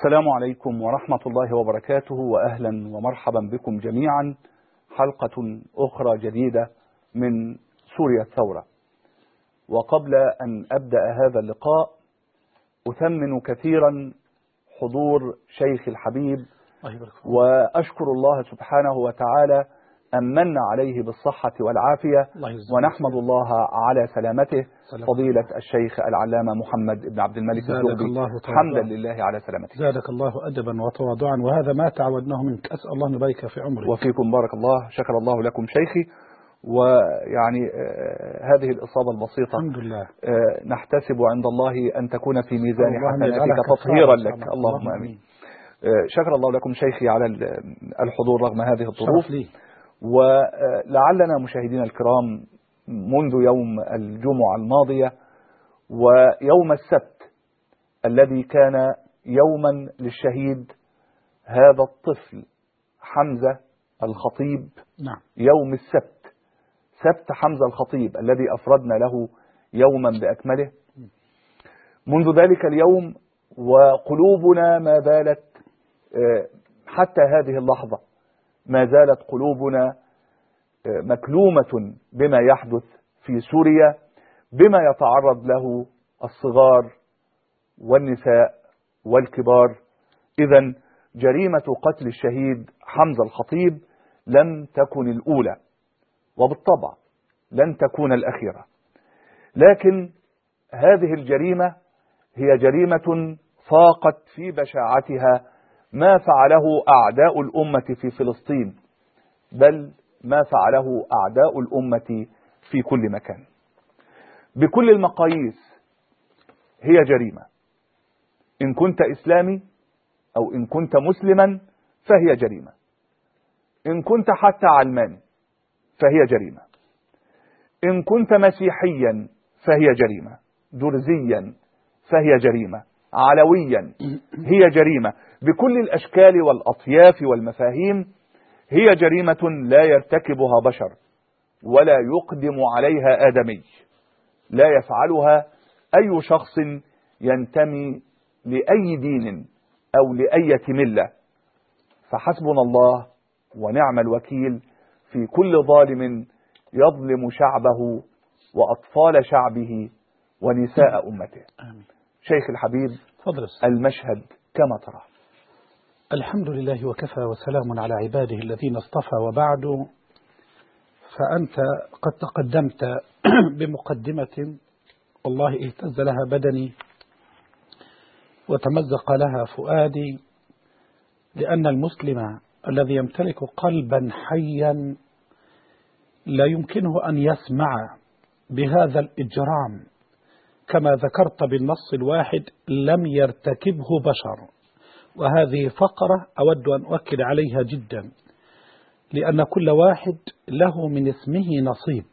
السلام عليكم ورحمة الله وبركاته، وأهلا ومرحبا بكم جميعا. حلقة أخرى جديدة من سوريا الثورة. وقبل أن أبدأ هذا اللقاء أثمن كثيرا حضور شيخ الحبيب، وأشكر الله سبحانه وتعالى أن من عليه بالصحة والعافية، ونحمد الله على سلامته فضيلة الشيخ العلامة محمد بن عبد الملك الزغبي، حمدا لله على سلامته. زادك الله أدبا وتواضعا، وهذا ما تعودناه منك، أسأل الله أن يبارك في عمرك. وفيكم بارك الله، شكر الله لكم شيخي. ويعني هذه الإصابة البسيطة الحمد لله نحتسب عند الله أن تكون في ميزان حسناتك تطهيرا لك، اللهم آمين. شكر الله لكم شيخي على الحضور رغم هذه الظروف. ولعلنا مشاهدينا الكرام منذ يوم الجمعة الماضية ويوم السبت الذي كان يوما للشهيد هذا الطفل حمزة الخطيب، نعم، يوم السبت، سبت حمزة الخطيب الذي أفردنا له يوما بأكمله، منذ ذلك اليوم وقلوبنا ما زالت حتى هذه اللحظة ما زالت قلوبنا مكلومة بما يحدث في سوريا، بما يتعرض له الصغار والنساء والكبار. إذن جريمة قتل الشهيد حمزة الخطيب لم تكن الأولى، وبالطبع لن تكون الأخيرة، لكن هذه الجريمة هي جريمة فاقت في بشاعتها ما فعله أعداء الأمة في فلسطين، بل ما فعله أعداء الأمة في كل مكان. بكل المقاييس هي جريمة، إن كنت إسلامي أو إن كنت مسلما فهي جريمة، إن كنت حتى علماني فهي جريمة، إن كنت مسيحيا فهي جريمة، درزيا فهي جريمة، علويا هي جريمة، بكل الأشكال والأطياف والمفاهيم هي جريمة لا يرتكبها بشر ولا يقدم عليها آدمي، لا يفعلها أي شخص ينتمي لأي دين أو لأي ملة. فحسبنا الله ونعم الوكيل في كل ظالم يظلم شعبه وأطفال شعبه ونساء أمته. شيخ الحبيب، المشهد كما ترى. الحمد لله وكفى وسلام على عباده الذين اصطفى، وبعد، فأنت قد تقدمت بمقدمة والله اهتز لها بدني وتمزق لها فؤادي، لأن المسلم الذي يمتلك قلبا حيا لا يمكنه أن يسمع بهذا الإجرام كما ذكرت بالنص الواحد لم يرتكبه بشر. وهذه فقرة أود أن أؤكد عليها جدا، لأن كل واحد له من اسمه نصيب،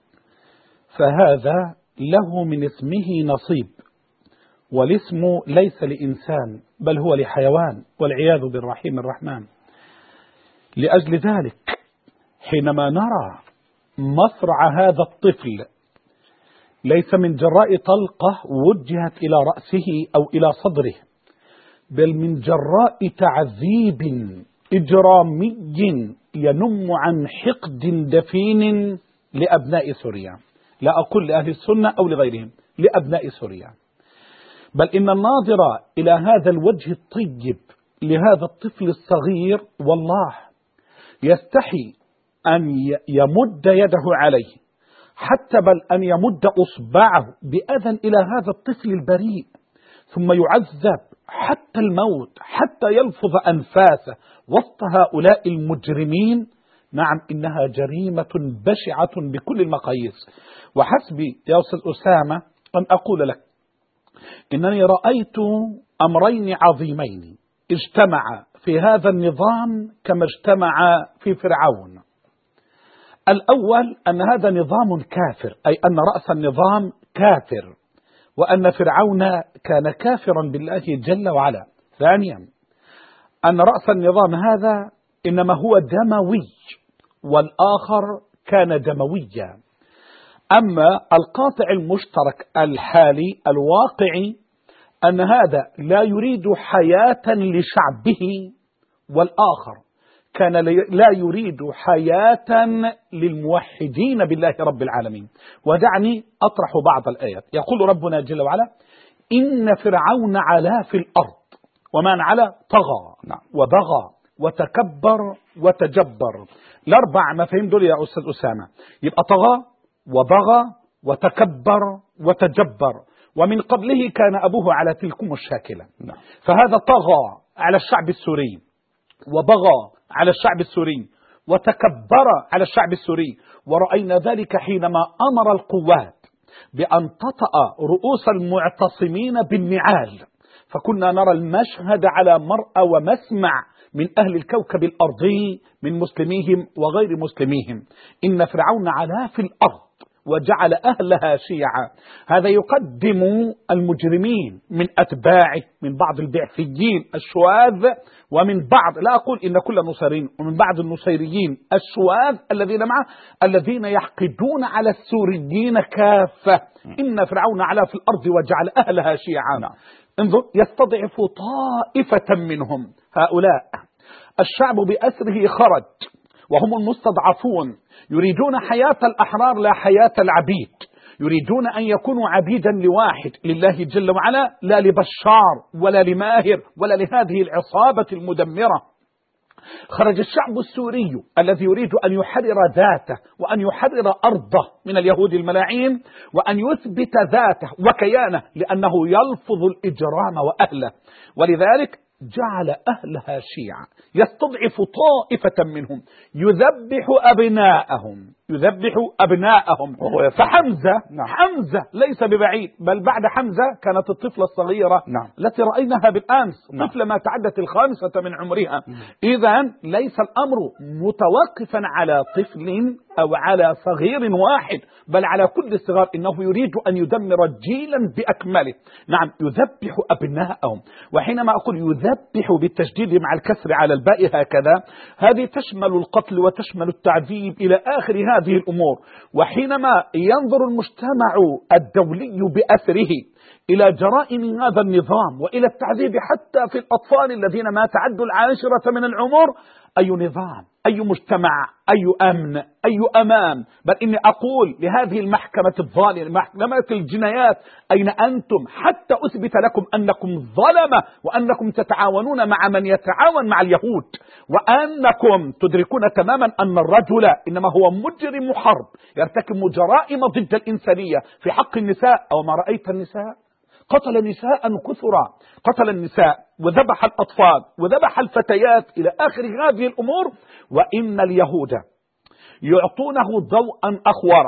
فهذا له من اسمه نصيب، والاسم ليس لإنسان بل هو لحيوان، والعياذ بالرحيم الرحمن. لأجل ذلك حينما نرى مصرع هذا الطفل ليس من جراء طلقة وجهت إلى رأسه أو إلى صدره، بل من جراء تعذيب إجرامي ينم عن حقد دفين لأبناء سوريا، لا أقول لأهل السنة أو لغيرهم، لأبناء سوريا. بل إن الناظر إلى هذا الوجه الطيب لهذا الطفل الصغير والله يستحي أن يمد يده عليه، حتى بل أن يمد أصبعه بأذى إلى هذا الطفل البريء، ثم يعذب حتى الموت، حتى يلفظ أنفاسه وسط هؤلاء المجرمين. نعم، إنها جريمة بشعة بكل المقاييس. وحسبي يا أستاذ أسامة أن أقول لك إنني رأيت أمرين عظيمين اجتمعا في هذا النظام كما اجتمع في فرعون. الأول أن هذا نظام كافر، أي أن رأس النظام كافر، وأن فرعون كان كافرا بالله جل وعلا. ثانيا أن رأس النظام هذا إنما هو دموي، والآخر كان دمويا. أما القاطع المشترك الحالي الواقعي أن هذا لا يريد حياة لشعبه، والآخر كان لا يريد حياة للموحدين بالله رب العالمين. ودعني أطرح بعض الآيات. يقول ربنا جل وعلا: إن فرعون علا في الأرض، ومن علا طغى وبغى وتكبر وتجبر. الأربع مفاهيم دول يا أستاذ أسامة، يبقى طغى وبغى وتكبر وتجبر، ومن قبله كان أبوه على تلكم الشاكلة. فهذا طغى على الشعب السوري، وبغى على الشعب السوري، وتكبر على الشعب السوري. ورأينا ذلك حينما أمر القوات بأن تطأ رؤوس المعتصمين بالنعال، فكنا نرى المشهد على مرأى ومسمع من أهل الكوكب الأرضي من مسلميهم وغير مسلميهم. إن فرعون علا في الأرض وجعل أهلها شيعا. هذا يقدم المجرمين من أتباعه، من بعض البعثيين الشواذ، ومن بعض، لا أقول إن كل النصيريين، ومن بعض النصيريين الشواذ الذين معه، الذين يحقدون على السوريين كافة. إن فرعون علا في الأرض وجعل أهلها شيعا. انظر، يستضعف طائفة منهم. هؤلاء الشعب بأسره خرج وهم المستضعفون، يريدون حياة الأحرار لا حياة العبيد، يريدون أن يكونوا عبيدا لواحد، لله جل وعلا، لا لبشار ولا لماهر ولا لهذه العصابة المدمرة. خرج الشعب السوري الذي يريد أن يحرر ذاته وأن يحرر أرضه من اليهود الملاعين، وأن يثبت ذاته وكيانه، لأنه يلفظ الإجرام وأهله، ولذلك جعل أهلها شيعا، يستضعف طائفة منهم، يذبح أبناءهم. فحمزة حمزة ليس ببعيد، بل بعد حمزة كانت الطفلة الصغيرة التي رأيناها بالأمس، طفلة ما تعدت 5 من عمرها. إذن ليس الأمر متوقفا على طفل أو على صغير واحد، بل على كل الصغار. إنه يريد أن يدمر جيلا بأكمله. نعم، يذبح أبناءهم. وحينما أقول يذبح بالتشديد مع الكسر على الباء هكذا، هذه تشمل القتل وتشمل التعذيب إلى آخر هذه الأمور. وحينما ينظر المجتمع الدولي بأثره إلى جرائم هذا النظام وإلى التعذيب حتى في الأطفال الذين ما تعدوا 10 من العمر، أي نظام، أي مجتمع، أي أمن، أي أمان؟ بل إني أقول لهذه المحكمة الظالمة، محكمة الجنايات، أين أنتم حتى أثبت لكم أنكم ظلمة، وأنكم تتعاونون مع من يتعاون مع اليهود، وأنكم تدركون تماما أن الرجل إنما هو مجرم حرب يرتكب جرائم ضد الإنسانية في حق النساء. أو ما رأيت النساء؟ قتل نساء كثرا، قتل النساء وذبح الأطفال وذبح الفتيات إلى آخر هذه الأمور. وإن اليهود يعطونه ضوءا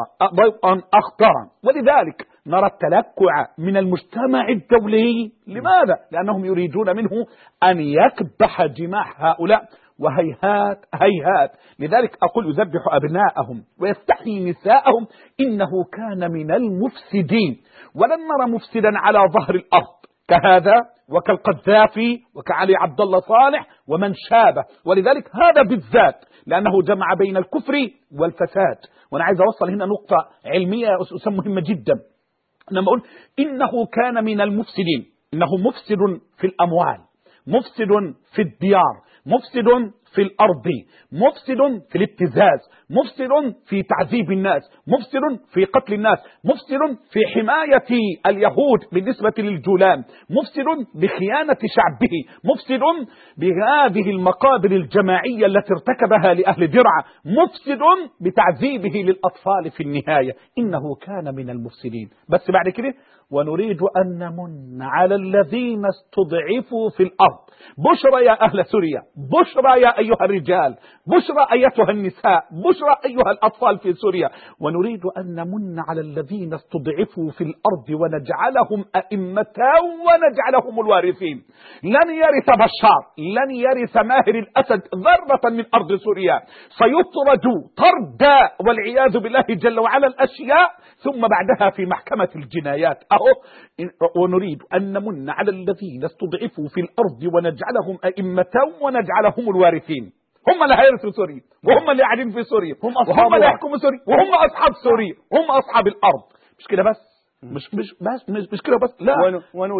أخضرا، ولذلك نرى التلكع من المجتمع الدولي. لماذا؟ لأنهم يريدون منه أن يكبح جماح هؤلاء، وهيهات هيهات. لذلك أقول يذبح أبناءهم ويستحيي نساءهم، إنه كان من المفسدين. ولن نرى مفسدا على ظهر الأرض كهذا وكالقذافي وكعلي عبد الله صالح ومن شابه. ولذلك هذا بالذات لأنه جمع بين الكفر والفساد. وأنا عايز أوصل هنا نقطة علمية مهمة جدا. لما أقول إنه كان من المفسدين، إنه مفسد في الأموال، مفسد في الديار، مفسد في الأرض، مفسد في الابتزاز، مفسد في تعذيب الناس، مفسد في قتل الناس، مفسد في حماية اليهود بالنسبة للجولان، مفسد بخيانة شعبه، مفسد بهذه المقابر الجماعية التي ارتكبها لأهل درعا، مفسد بتعذيبه للأطفال في النهاية. إنه كان من المفسدين. بس بعد كده ونريد أن نمن على الذين استضعفوا في الأرض. بشرى يا أهل سوريا، بشرى يا أيها الرجال، بشرى أيتها النساء، بشرى أيها الأطفال في سوريا. ونريد أن نمن على الذين استضعفوا في الأرض ونجعلهم أئمة ونجعلهم الوارثين. لن يرث بشار، لن يرث ماهر الأسد ذرة من أرض سوريا، سيطرد طردا والعياذ بالله جل وعلا الأشياء، ثم بعدها في محكمة الجنايات. ونريد أن نمن على الذين استضعفوا في الأرض ونجعلهم أئمة ونجعلهم الوارثين. هم اللي هيرثوا سوريا، وهم اللي قاعدين في سوريا، وهم اللي يحكموا سوريا، وهم أصحاب سوريا، هم أصحاب الأرض. مش كده بس، مش كده بس، لا. ونقول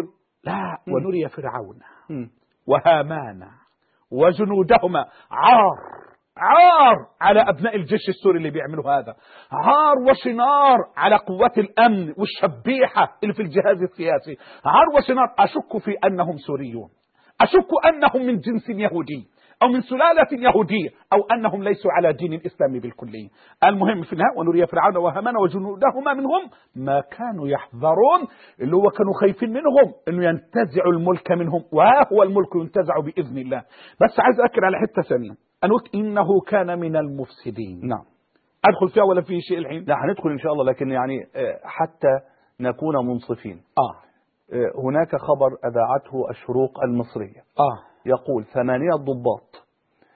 لا، ونري فرعون مم. وهامان وجنودهما عار على أبناء الجيش السوري اللي بيعملوا هذا، عار وشنار على قوات الأمن والشبيحة اللي في الجهاز السياسي، عار وشنار. أشك في أنهم سوريون، أشك أنهم من جنس يهودي أو من سلالة يهودية، أو أنهم ليسوا على دين الإسلام بالكلية. المهم في النهاية ونري فرعون وهامان وجنودهما منهم ما كانوا يحذرون، اللي هو كانوا خايفين منهم أنه ينتزعوا الملك منهم، وهو الملك ينتزع بإذن الله. بس عايز أذكر على حتة ثانية، أنه إنه كان من المفسدين. نعم. أدخل فيها ولا في شيء الحين؟ لا، هندخل إن شاء الله، لكن يعني حتى نكون منصفين. هناك خبر أذاعته الشروق المصرية يقول 8 ضباط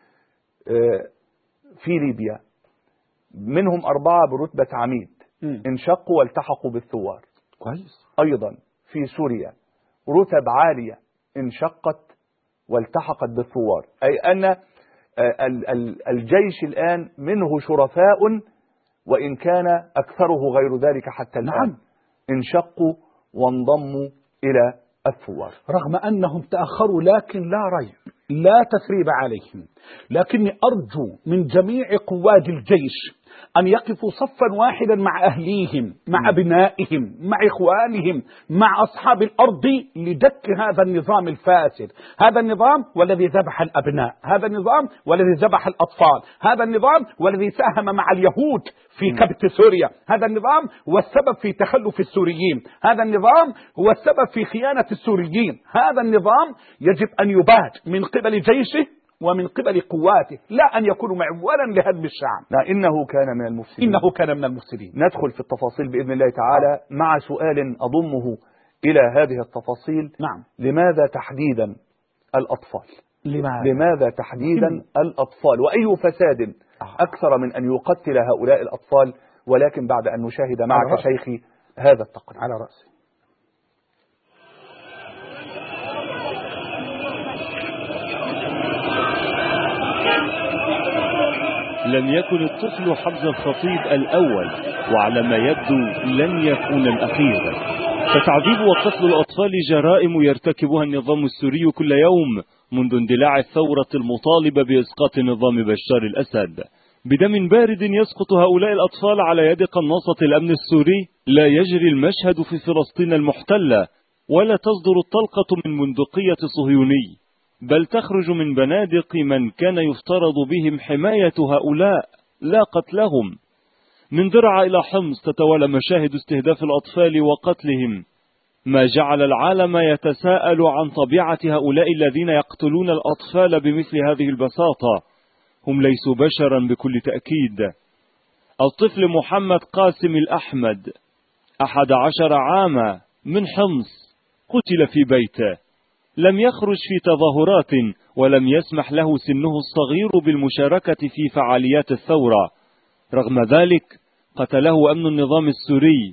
في ليبيا، منهم 4 برتبة عميد انشقوا والتحقوا بالثوار. كويس. أيضا في سوريا رتب عالية انشقت والتحقت بالثوار، أي أن الجيش الآن منه شرفاء وإن كان أكثره غير ذلك حتى الآن. نعم. انشقوا وانضموا إلى الثوار رغم أنهم تأخروا، لكن لا ريب، لا تثريب عليهم. لكني أرجو من جميع قواد الجيش أن يقفوا صفا واحدا مع أهليهم، مع أبنائهم، مع إخوانهم، مع أصحاب الأرض، لدك هذا النظام الفاسد، هذا النظام والذي ذبح الأبناء، هذا النظام والذي ذبح الأطفال، هذا النظام والذي ساهم مع اليهود في كبت سوريا، هذا النظام هو السبب في تخلف السوريين، هذا النظام هو السبب في خيانة السوريين. هذا النظام يجب أن يباد من قبل جيشه ومن قبل قواته، لا أن يكونوا معولا لهدم الشعب. لا، إنه كان من المفسدين. إنه كان من المفسدين. ندخل في التفاصيل بإذن الله تعالى مع سؤال أضمه إلى هذه التفاصيل. نعم. لماذا تحديدا الأطفال؟ لماذا تحديدا الأطفال؟ وأي فساد أكثر من أن يقتل هؤلاء الأطفال؟ ولكن بعد أن نشاهد معك شيخي هذا التقرير. على رأسي. لم يكن الطفل حمزة الخطيب الأول، وعلى ما يبدو لن يكون الأخير. فتعذيب وقتل الأطفال جرائم يرتكبها النظام السوري كل يوم منذ اندلاع الثورة المطالبة بإسقاط نظام بشار الأسد. بدم بارد يسقط هؤلاء الأطفال على يد قناصة الأمن السوري. لا يجري المشهد في فلسطين المحتلة، ولا تصدر الطلقة من بندقية صهيوني، بل تخرج من بنادق من كان يفترض بهم حماية هؤلاء لا قتلهم. من درعا إلى حمص تتوالى مشاهد استهداف الأطفال وقتلهم، ما جعل العالم يتساءل عن طبيعة هؤلاء الذين يقتلون الأطفال بمثل هذه البساطة. هم ليسوا بشرا بكل تأكيد. الطفل محمد قاسم الأحمد 11 عاما من حمص قتل في بيته، لم يخرج في تظاهرات، ولم يسمح له سنه الصغير بالمشاركة في فعاليات الثورة. رغم ذلك قتله أمن النظام السوري.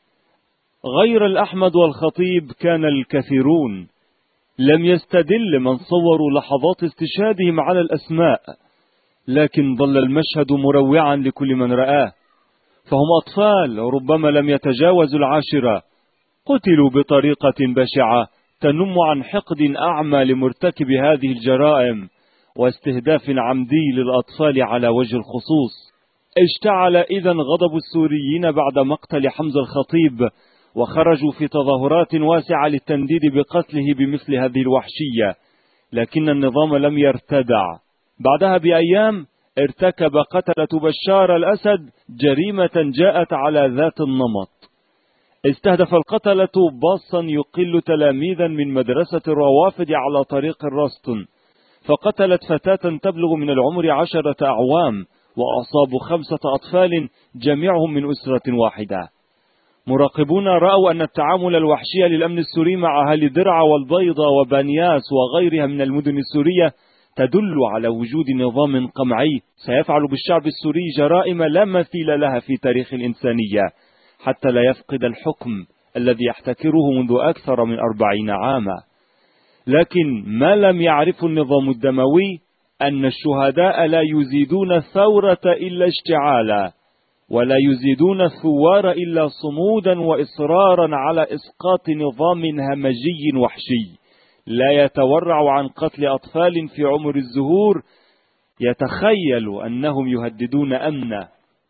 غير الأحمد والخطيب كان الكثيرون. لم يستدل من صوروا لحظات استشهادهم على الأسماء، لكن ظل المشهد مروعا لكل من رآه. فهم أطفال ربما لم يتجاوزوا 10، قتلوا بطريقة بشعة تنم عن حقد أعمى لمرتكب هذه الجرائم واستهداف عمدي للأطفال على وجه الخصوص. اشتعل إذن غضب السوريين بعد مقتل حمزة الخطيب، وخرجوا في تظاهرات واسعة للتنديد بقتله بمثل هذه الوحشية. لكن النظام لم يرتدع. بعدها بأيام ارتكب قتلة بشار الأسد جريمة جاءت على ذات النمط. استهدف القتلة باصا يقل تلاميذا من مدرسة الروافد على طريق الرستن، فقتلت فتاة تبلغ من العمر 10 أعوام، وأصابوا 5 أطفال جميعهم من أسرة واحدة. مراقبون رأوا أن التعامل الوحشي للأمن السوري مع أهل درعا والبيضة وبنياس وغيرها من المدن السورية تدل على وجود نظام قمعي سيفعل بالشعب السوري جرائم لا مثيل لها في تاريخ الإنسانية، حتى لا يفقد الحكم الذي يحتكره منذ أكثر من 40 عاما. لكن ما لم يعرفه النظام الدموي أن الشهداء لا يزيدون الثورة إلا اشتعالا. ولا يزيدون الثوار إلا صمودا وإصرارا على إسقاط نظام همجي وحشي لا يتورع عن قتل أطفال في عمر الزهور يتخيل أنهم يهددون أمنا.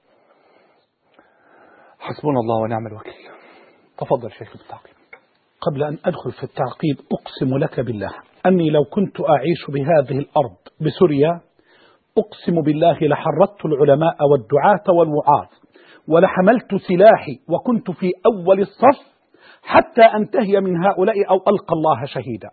حسبنا الله ونعم الوكيل. تفضل شيخ التعقيب. قبل أن أدخل في التعقيب أقسم لك بالله أني لو كنت أعيش بهذه الأرض بسوريا أقسم بالله لحرضت العلماء والدعاة والوعاظ ولحملت سلاحي وكنت في أول الصف حتى أنتهي من هؤلاء أو ألقى الله شهيدا.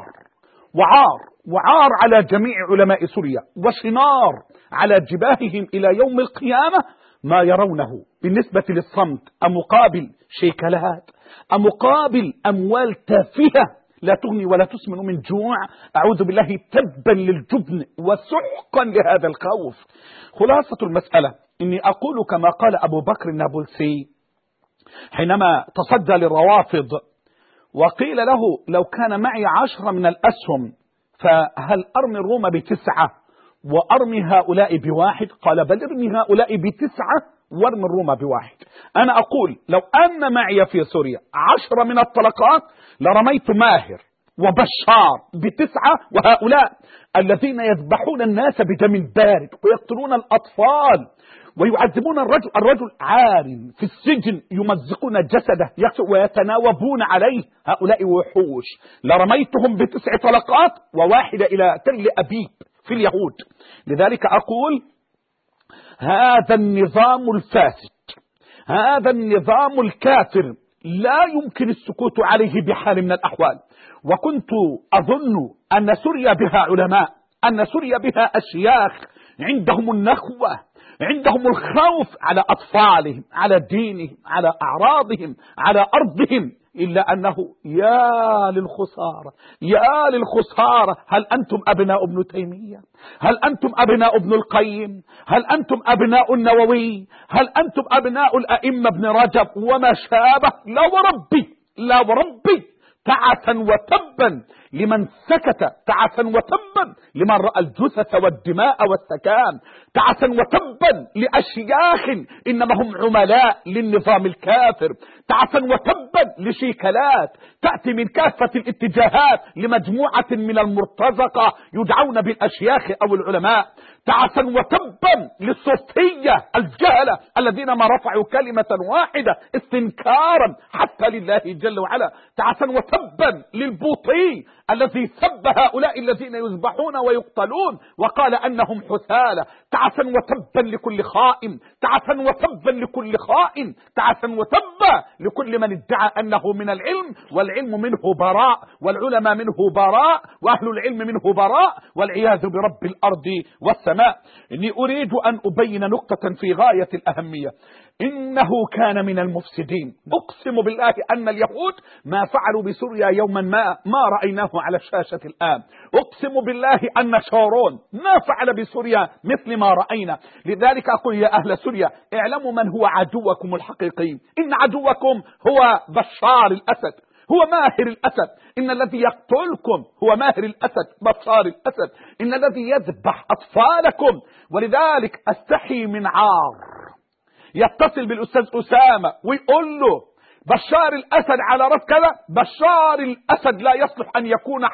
وعار على جميع علماء سوريا وشنار على جباههم إلى يوم القيامة ما يرونه بالنسبة للصمت أمقابل شيكلات أمقابل أموال تافهة لا تغني ولا تسمن من جوع. أعوذ بالله تبا للجبن وسحقا لهذا الخوف. خلاصة المسألة إني أقول كما قال أبو بكر النابلسي حينما تصدى للروافض وقيل له لو كان معي 10 من الأسهم فهل أرمي الروم ب9 وأرمي هؤلاء ب1؟ قال بل ارمي هؤلاء ب9 وارمي الروم ب1. أنا أقول لو أن معي في سوريا 10 من الطلقات لرميت ماهر وبشار ب9 وهؤلاء الذين يذبحون الناس بدم بارد ويقتلون الأطفال ويعذبون الرجل عار في السجن يمزقون جسده ويتناوبون عليه. هؤلاء وحوش لرميتهم ب9 طلقات وواحدة إلى تل أبيب في اليهود. لذلك أقول هذا النظام الفاسد هذا النظام الكافر لا يمكن السكوت عليه بحال من الأحوال. وكنت أظن أن سوريا بها علماء أن سوريا بها أشياخ عندهم النخوة عندهم الخوف على أطفالهم على دينهم على أعراضهم على أرضهم. إلا أنه يا للخسارة هل أنتم أبناء ابن تيمية؟ هل أنتم أبناء ابن القيم؟ هل أنتم أبناء النووي؟ هل أنتم أبناء الأئمة ابن رجب وما شابه؟ لا وربي تعسا وتبا لمن سكت تعسا وتبا لمن رأى الجثث والدماء والسكان تعسا وتبا لأشياخ إنما هم عملاء للنظام الكافر تعسا وتبا لشيكلات تأتي من كافة الاتجاهات لمجموعة من المرتزقة يدعون بالأشياخ أو العلماء تعسا وتبا للصوفية الجهلة الذين ما رفعوا كلمة واحدة استنكارا حتى لله جل وعلا تعسا وتبا للبوطي الذي سب هؤلاء الذين يذبحون ويقتلون وقال أنهم حثالة تعسا وتبا لكل خائن تعسا وتبا لكل خائن تعسا وتبا لكل من ادعى أنه من العلم والعلم منه براء والعلماء منه براء وأهل العلم منه براء والعياذ برب الأرض والسماء. إني أريد أن أبين نقطة في غاية الأهمية. إنه كان من المفسدين. أقسم بالله أن اليهود ما فعلوا بسوريا يوما ما رأيناه على الشاشة الآن. أقسم بالله أن شارون ما فعل بسوريا مثل ما رأينا. لذلك أقول يا أهل سوريا اعلموا من هو عدوكم الحقيقي. إن عدوكم هو بشار الأسد هو ماهر الأسد. إن الذي يقتلكم هو ماهر الأسد بشار الأسد. إن الذي يذبح أطفالكم. ولذلك أستحي من عار يتصل بالأستاذ أسامة ويقول له بشار الأسد على رأس كذا. بشار الأسد لا يصلح أن يكون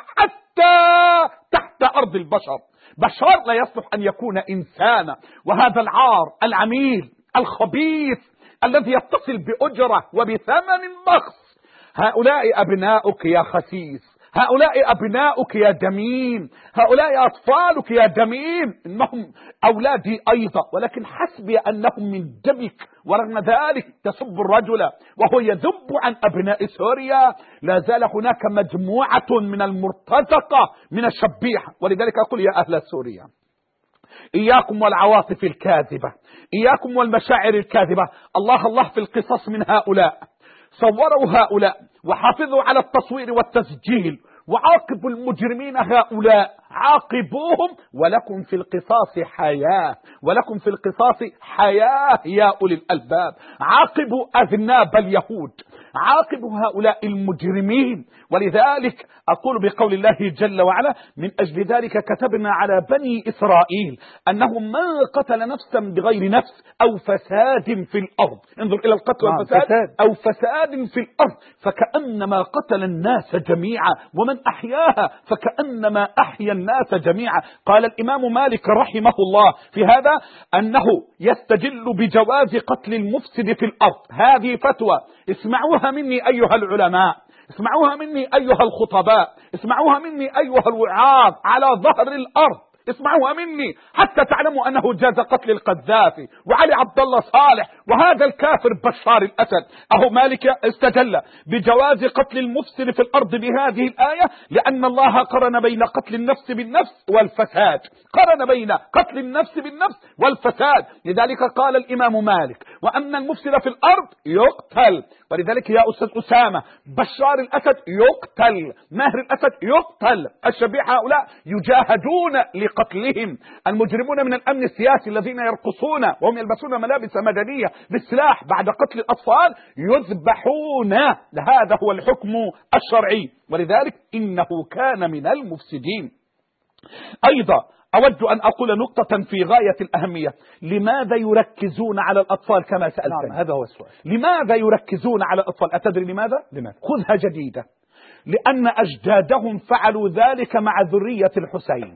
حتى تحت أرض البشر. بشار لا يصلح أن يكون إنسانا. وهذا العار العميل الخبيث الذي يتصل بأجرة وبثمن بخس. هؤلاء أبناؤك يا خسيس هؤلاء أبناؤك يا دميم هؤلاء أطفالك يا دميم. إنهم أولادي أيضا ولكن حسبي أنهم من دمك. ورغم ذلك تسب الرجل وهو يذب عن أبناء سوريا. لا زال هناك مجموعة من المرتزقة من الشبيحة. ولذلك أقول يا أهل سوريا إياكم والعواطف الكاذبة إياكم والمشاعر الكاذبة. الله في القصص من هؤلاء. صوروا هؤلاء وحافظوا على التصوير والتسجيل وعاقبوا المجرمين هؤلاء عاقبوهم. ولكم في القصاص حياة ولكم في القصاص حياة يا أولي الألباب. عاقبوا أذناب اليهود عاقب هؤلاء المجرمين. ولذلك أقول بقول الله جل وعلا: من أجل ذلك كتبنا على بني إسرائيل أنه من قتل نفسا بغير نفس أو فساد في الأرض، انظر إلى القتل والفساد، أو فساد في الأرض فكأنما قتل الناس جميعا، ومن أحياها فكأنما أحيا الناس جميعا. قال الإمام مالك رحمه الله في هذا أنه يستدل بجواز قتل المفسد في الأرض. هذه فتوى، اسمعوها مني أيها العلماء، اسمعوها مني أيها الخطباء، اسمعوها مني أيها الوعاظ على ظهر الأرض، اسمعوها مني حتى تعلموا أنه جاز قتل القذافي وعلي عبد الله صالح وهذا الكافر بشار الأسد. أهو مالك استدل بجواز قتل المفسد في الأرض بهذه الآية، لأن الله قرن بين قتل النفس بالنفس والفساد، قرن بين قتل النفس بالنفس والفساد. لذلك قال الإمام مالك: وأن المفسد في الأرض يقتل. ولذلك يا أستاذ أسامة، بشار الأسد يقتل، ماهر الأسد يقتل، الشبيح هؤلاء يجاهدون لقتلهم. المجرمون من الأمن السياسي الذين يرقصون وهم يلبسون ملابس مدنية بالسلاح بعد قتل الأطفال يذبحون. هذا هو الحكم الشرعي، ولذلك إنه كان من المفسدين. أيضا أود أن أقول نقطة في غاية الأهمية: لماذا يركزون على الأطفال كما سألتني؟ نعم، هذا هو السؤال. لماذا يركزون على الأطفال؟ أتدري لماذا؟ خذها جديدة: لأن أجدادهم فعلوا ذلك مع ذرية الحسين.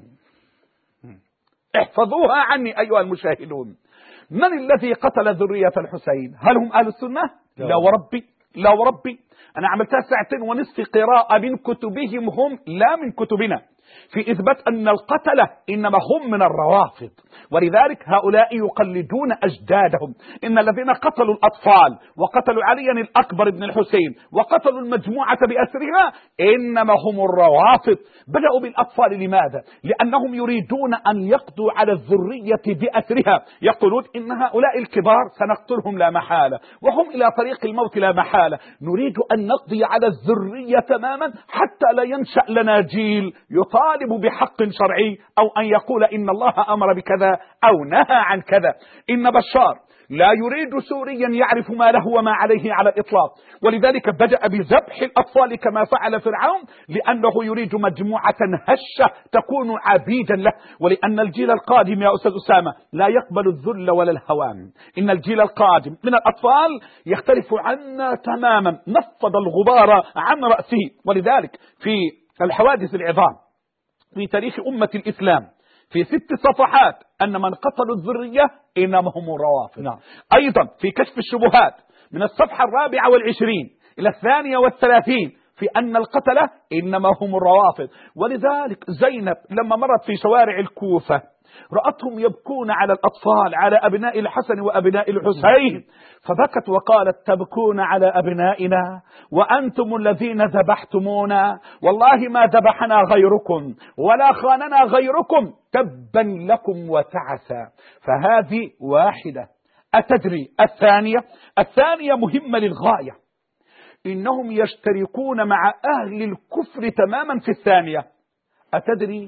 احفظوها عني أيها المشاهدون. من الذي قتل ذرية الحسين؟ هل هم أهل السنة؟ لا وربي، لا وربي. أنا عملتها 2.5 ساعة قراءة من كتبهم هم لا من كتبنا، في إثبات أن القتلة إنما هم من الروافض. ولذلك هؤلاء يقلدون أجدادهم. إن الذين قتلوا الأطفال وقتلوا عليا الأكبر بن الحسين وقتلوا المجموعة بأسرها إنما هم الروافض. بدأوا بالأطفال لماذا؟ لأنهم يريدون أن يقضوا على الذرية بأسرها. يقولون إن هؤلاء الكبار سنقتلهم لا محالة وهم إلى طريق الموت لا محالة، نريد أن نقضي على الذرية تماما حتى لا ينشأ لنا جيل يطالب بحق شرعي أو أن يقول إن الله أمر بكذا أو نهى عن كذا. إن بشار لا يريد سوريا يعرف ما له وما عليه على الإطلاق، ولذلك بدأ بذبح الأطفال كما فعل فرعون، لأنه يريد مجموعة هشة تكون عبيدا له. ولأن الجيل القادم يا أستاذ أسامة لا يقبل الذل ولا الهوان. إن الجيل القادم من الأطفال يختلف عنا تماما، نفض الغبار عن رأسه. ولذلك في الحوادث العظام في تاريخ أمة الإسلام في 6 صفحات أن من قتلوا الذرية إنما هم الروافض. نعم. أيضا في كشف الشبهات من الصفحة 24 إلى 32 في أن القتلة إنما هم الروافض. ولذلك زينب لما مرت في شوارع الكوفة رأتهم يبكون على الأطفال، على أبناء الحسن وأبناء الحسين، فبكت وقالت: تبكون على أبنائنا وأنتم الذين ذبحتمونا، والله ما ذبحنا غيركم ولا خاننا غيركم، تبا لكم وتعسى. فهذه واحدة. أتدري الثانية مهمة للغاية، إنهم يشتركون مع أهل الكفر تماما في الثانية. أتدري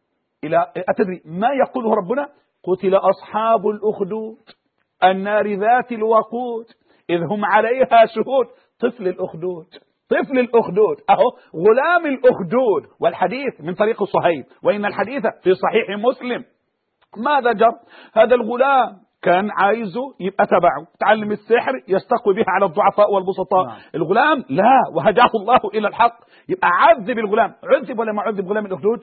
ما يقوله ربنا؟ قتل أصحاب الأخدود النار ذات الوقود إذ هم عليها شهود. طفل الأخدود أهو غلام الأخدود، والحديث من طريق صهيب، وإن الحديث في صحيح مسلم. ماذا جرى؟ هذا الغلام كان عايزه يبقى تبعه، تعلم السحر يستقوي به على الضعفاء والبسطاء. نعم. الغلام لا، وهداه الله إلى الحق. يبقى عذب الغلام. عذب ولا ما عذب غلام الأخدود؟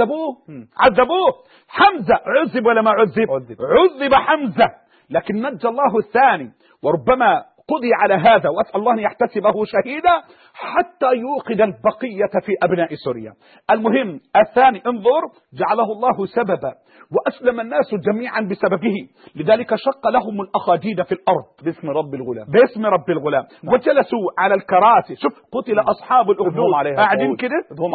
عذبوه. حمزة عذب ولا ما عذب حمزة. لكن نجى الله الثاني، وربما قضي على هذا، وأسأل الله أن يحتسبه شهيدا حتى يوقد البقية في أبناء سوريا. المهم الثاني، انظر، جعله الله سببا وأسلم الناس جميعا بسببه، لذلك شق لهم الأخاديد في الأرض باسم رب الغلام. نعم. وجلسوا على الكراسي. شوف، قتل أصحاب الأخدود قاعدين كده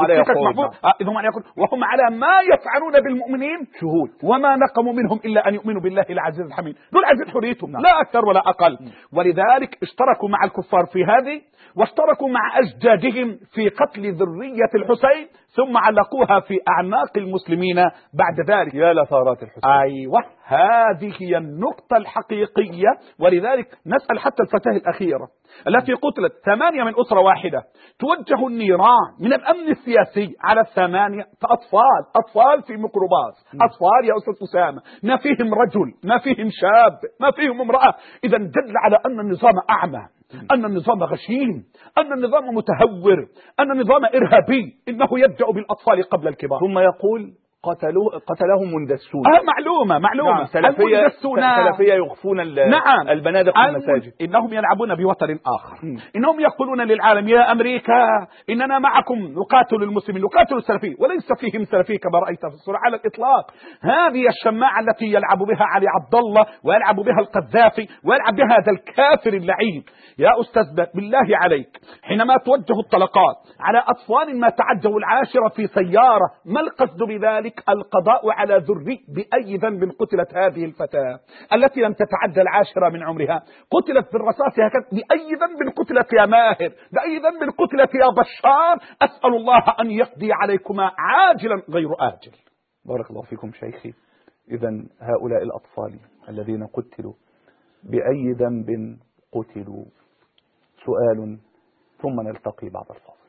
وهم على ما يفعلون بالمؤمنين شهود، وما نقموا منهم إلا أن يؤمنوا بالله العزيز الحميد. دول عزيز حريتهم. نعم. لا أكثر ولا أقل. ولذلك اشتركوا مع الكفار في هذه واشتركوا مع أجدادهم في قتل ذرية الحسين، ثم علقوها في أعناق المسلمين بعد ذلك. يا لثارات الحسين. أيوة، هذه هي النقطة الحقيقية. ولذلك نسأل حتى الفتاة الأخيرة التي قتلت 8 من أسرة واحدة، توجه النيران من الأمن السياسي على 8 أطفال في ميكروباص، أطفال يا أستاذ أسامة، ما فيهم رجل، ما فيهم شاب، ما فيهم امرأة. إذا دل على أن النظام أعمى، أن النظام غشيم، أن النظام متهور، أن النظام إرهابي، إنه يبدأ بالأطفال قبل الكبار. ثم يقول قتلهم مندسون. معلومة. نعم. سلفية يخفون البنادق في المساجد. إنهم يلعبون بوتر آخر. إنهم يقولون للعالم يا أمريكا إننا معكم نقاتل المسلمين، نقاتل السلفية، وليس فيهم سلفي كما رأيت في الصورة على الإطلاق. هذه الشماعة التي يلعب بها علي عبد الله ويلعب بها القذافي ويلعب بها هذا الكافر اللعين. يا أستاذ بالله عليك، حينما توجه الطلقات على أطفال ما تعدوا العاشرة في سيارة، ما القصد بذلك؟ القضاء على ذري. بأي ذنب قتلت هذه الفتاة التي لم تتعدى العاشرة من عمرها؟ قتلت بالرصاص هكذا. بأي ذنب قتلت يا ماهر؟ بأي ذنب قتلت يا بشار؟ أسأل الله أن يقضي عليكما عاجلا غير آجل. بارك الله فيكم شيخي. إذا هؤلاء الأطفال الذين قتلوا بأي ذنب قتلوا؟ سؤال ثم نلتقي بعد الفاصل.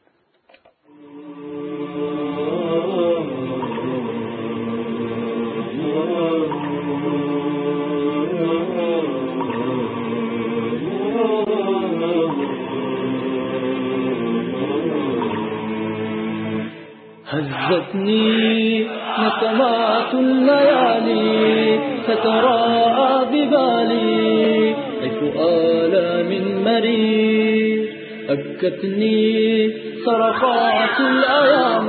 هزتني نسمات الليالي فتراءى ببالي حيث آلام مرير، أبكتني صرخات الأيام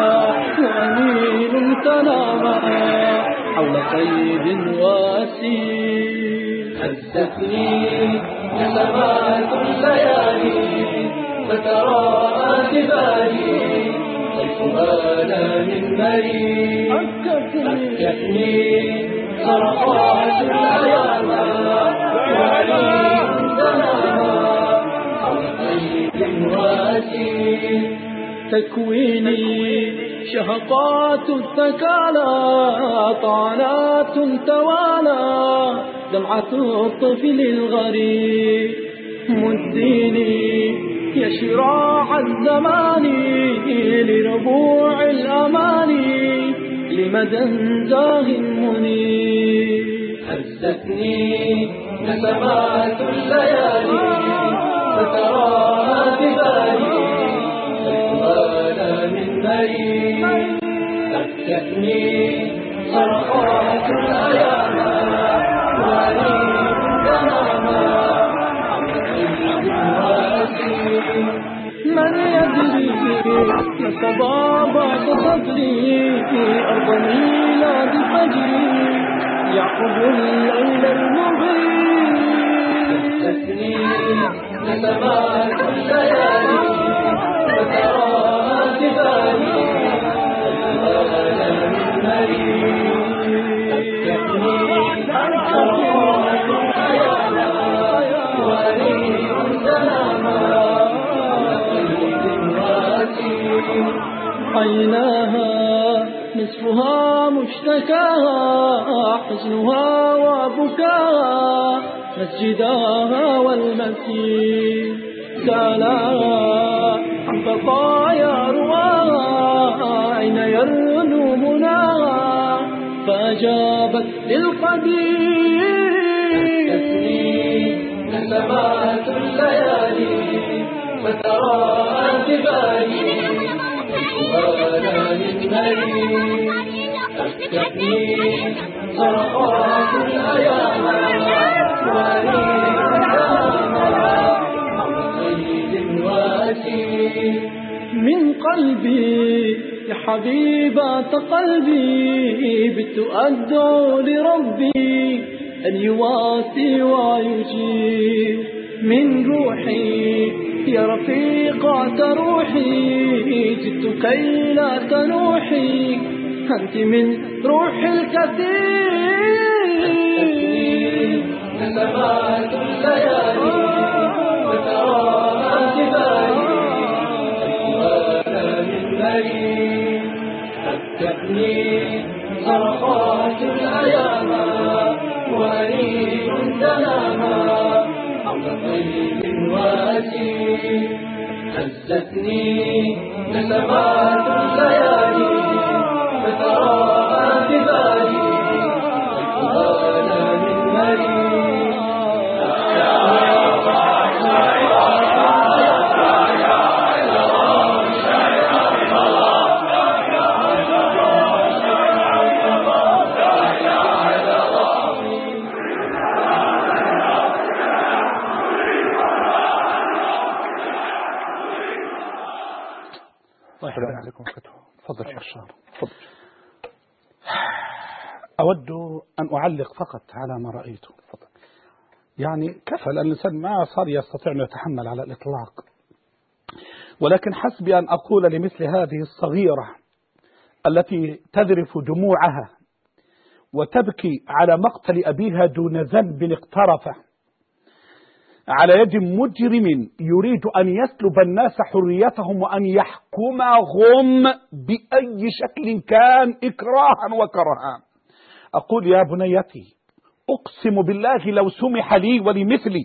وأنين تنام حول قيد واسير. هزتني نسمات الليالي فتراءى ببالي سؤال من مريض، أبكتني صرخات الأيام وعليم تنام حول قيد واسير. تكويني شهقات الثكالى طعنات توالى دمعة الطفل الغريب. مديني يا شراع الزمان لربوع الأماني لمدى زاه منير. هزتني نسمات الليالي فتراها ببالي السؤال من مريض، أبكتني صرخات الأيام وعليم تنام. من يدري نتبابع صدري أرض ميلاد فجري يعقب الليل المبين. هزتني نسمات الليالي وتراها جبالي السؤال من مريض، أبكتني صرخات الأيام وعليم تنام. عيناها نصفها مشتكاها حزنها وبكاها مسجداها والمسير سالاها عن بقايا رواها أين يرنو مناها فأجابت للقدير. نسمات الليالي فتراها ببالي ولا من مريض، أبكتني صرخات الأيام وعليم قيد واسير. من قلبي يا حبيبة قلبي بت أدعو لربي أن يواسي ويجير. من روحي يا رفيقة روحي جئت كي لا تنوحي أنت من روح الكثير. نسمات الليالي وتراها جبالي مريض فتتني صرخات الأيام وأنين تناما حول طيب واسي هزتني نسمات الليالي فتراءى ببالي القبال من مريض السلام عليكم ورحمة الله. تفضل شيخ. تفضل. أود أن أعلق فقط على ما رأيته. تفضل. يعني كفى الإنسان ما صار يستطيع أن يتحمل على الإطلاق، ولكن حسبي أن أقول لمثل هذه الصغيرة التي تذرف دموعها وتبكي على مقتل أبيها دون ذنب اقترفه على يد مجرم يريد أن يسلب الناس حريتهم وأن يحكمهم بأي شكل كان إكراها وكرها. أقول يا بنيتي أقسم بالله لو سمح لي ولمثلي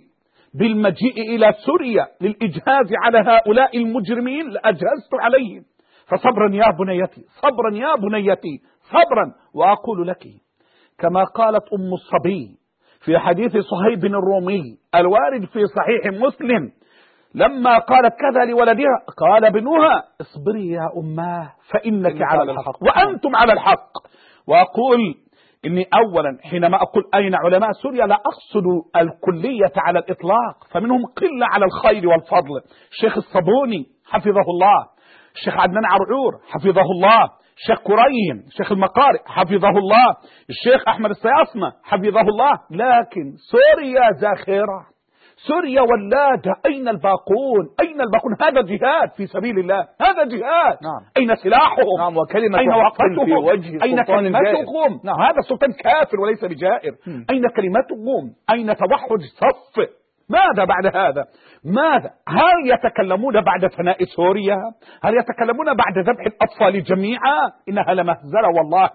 بالمجيء إلى سوريا للإجهاز على هؤلاء المجرمين لأجهزت عليهم، فصبرا يا بنيتي، صبرا يا بنيتي، صبرا. وأقول لك كما قالت أم الصبي في حديث صهيب الرومي الوارد في صحيح مسلم لما قالت كذا لولدها قال ابنها اصبري يا أماه فإنك على الحق وأنتم على الحق. وأقول إني أولا حينما أقول أين علماء سوريا لا أقصد الكلية على الإطلاق، فمنهم قلة على الخير والفضل. الشيخ الصبوني حفظه الله، الشيخ عدنان عرعور حفظه الله، الشيخ كريم، الشيخ المقارئ حفظه الله، الشيخ أحمد السياصمة حفظه الله. لكن سوريا زاخرة، سوريا ولادة، أين الباقون؟ أين الباقون؟ هذا جهاد في سبيل الله، هذا جهاد. نعم. أين سلاحهم؟ نعم. وكلمة أين وقفتهم؟ في وجه أين كلمتهم؟ نعم. هذا سلطان كافر وليس بجائر. أين كلمتهم؟ أين توحد الصف؟ ماذا بعد هذا؟ ماذا؟ هل يتكلمون بعد فناء سوريا؟ هل يتكلمون بعد ذبح الأطفال جميعا؟ إنها لمهزلة والله.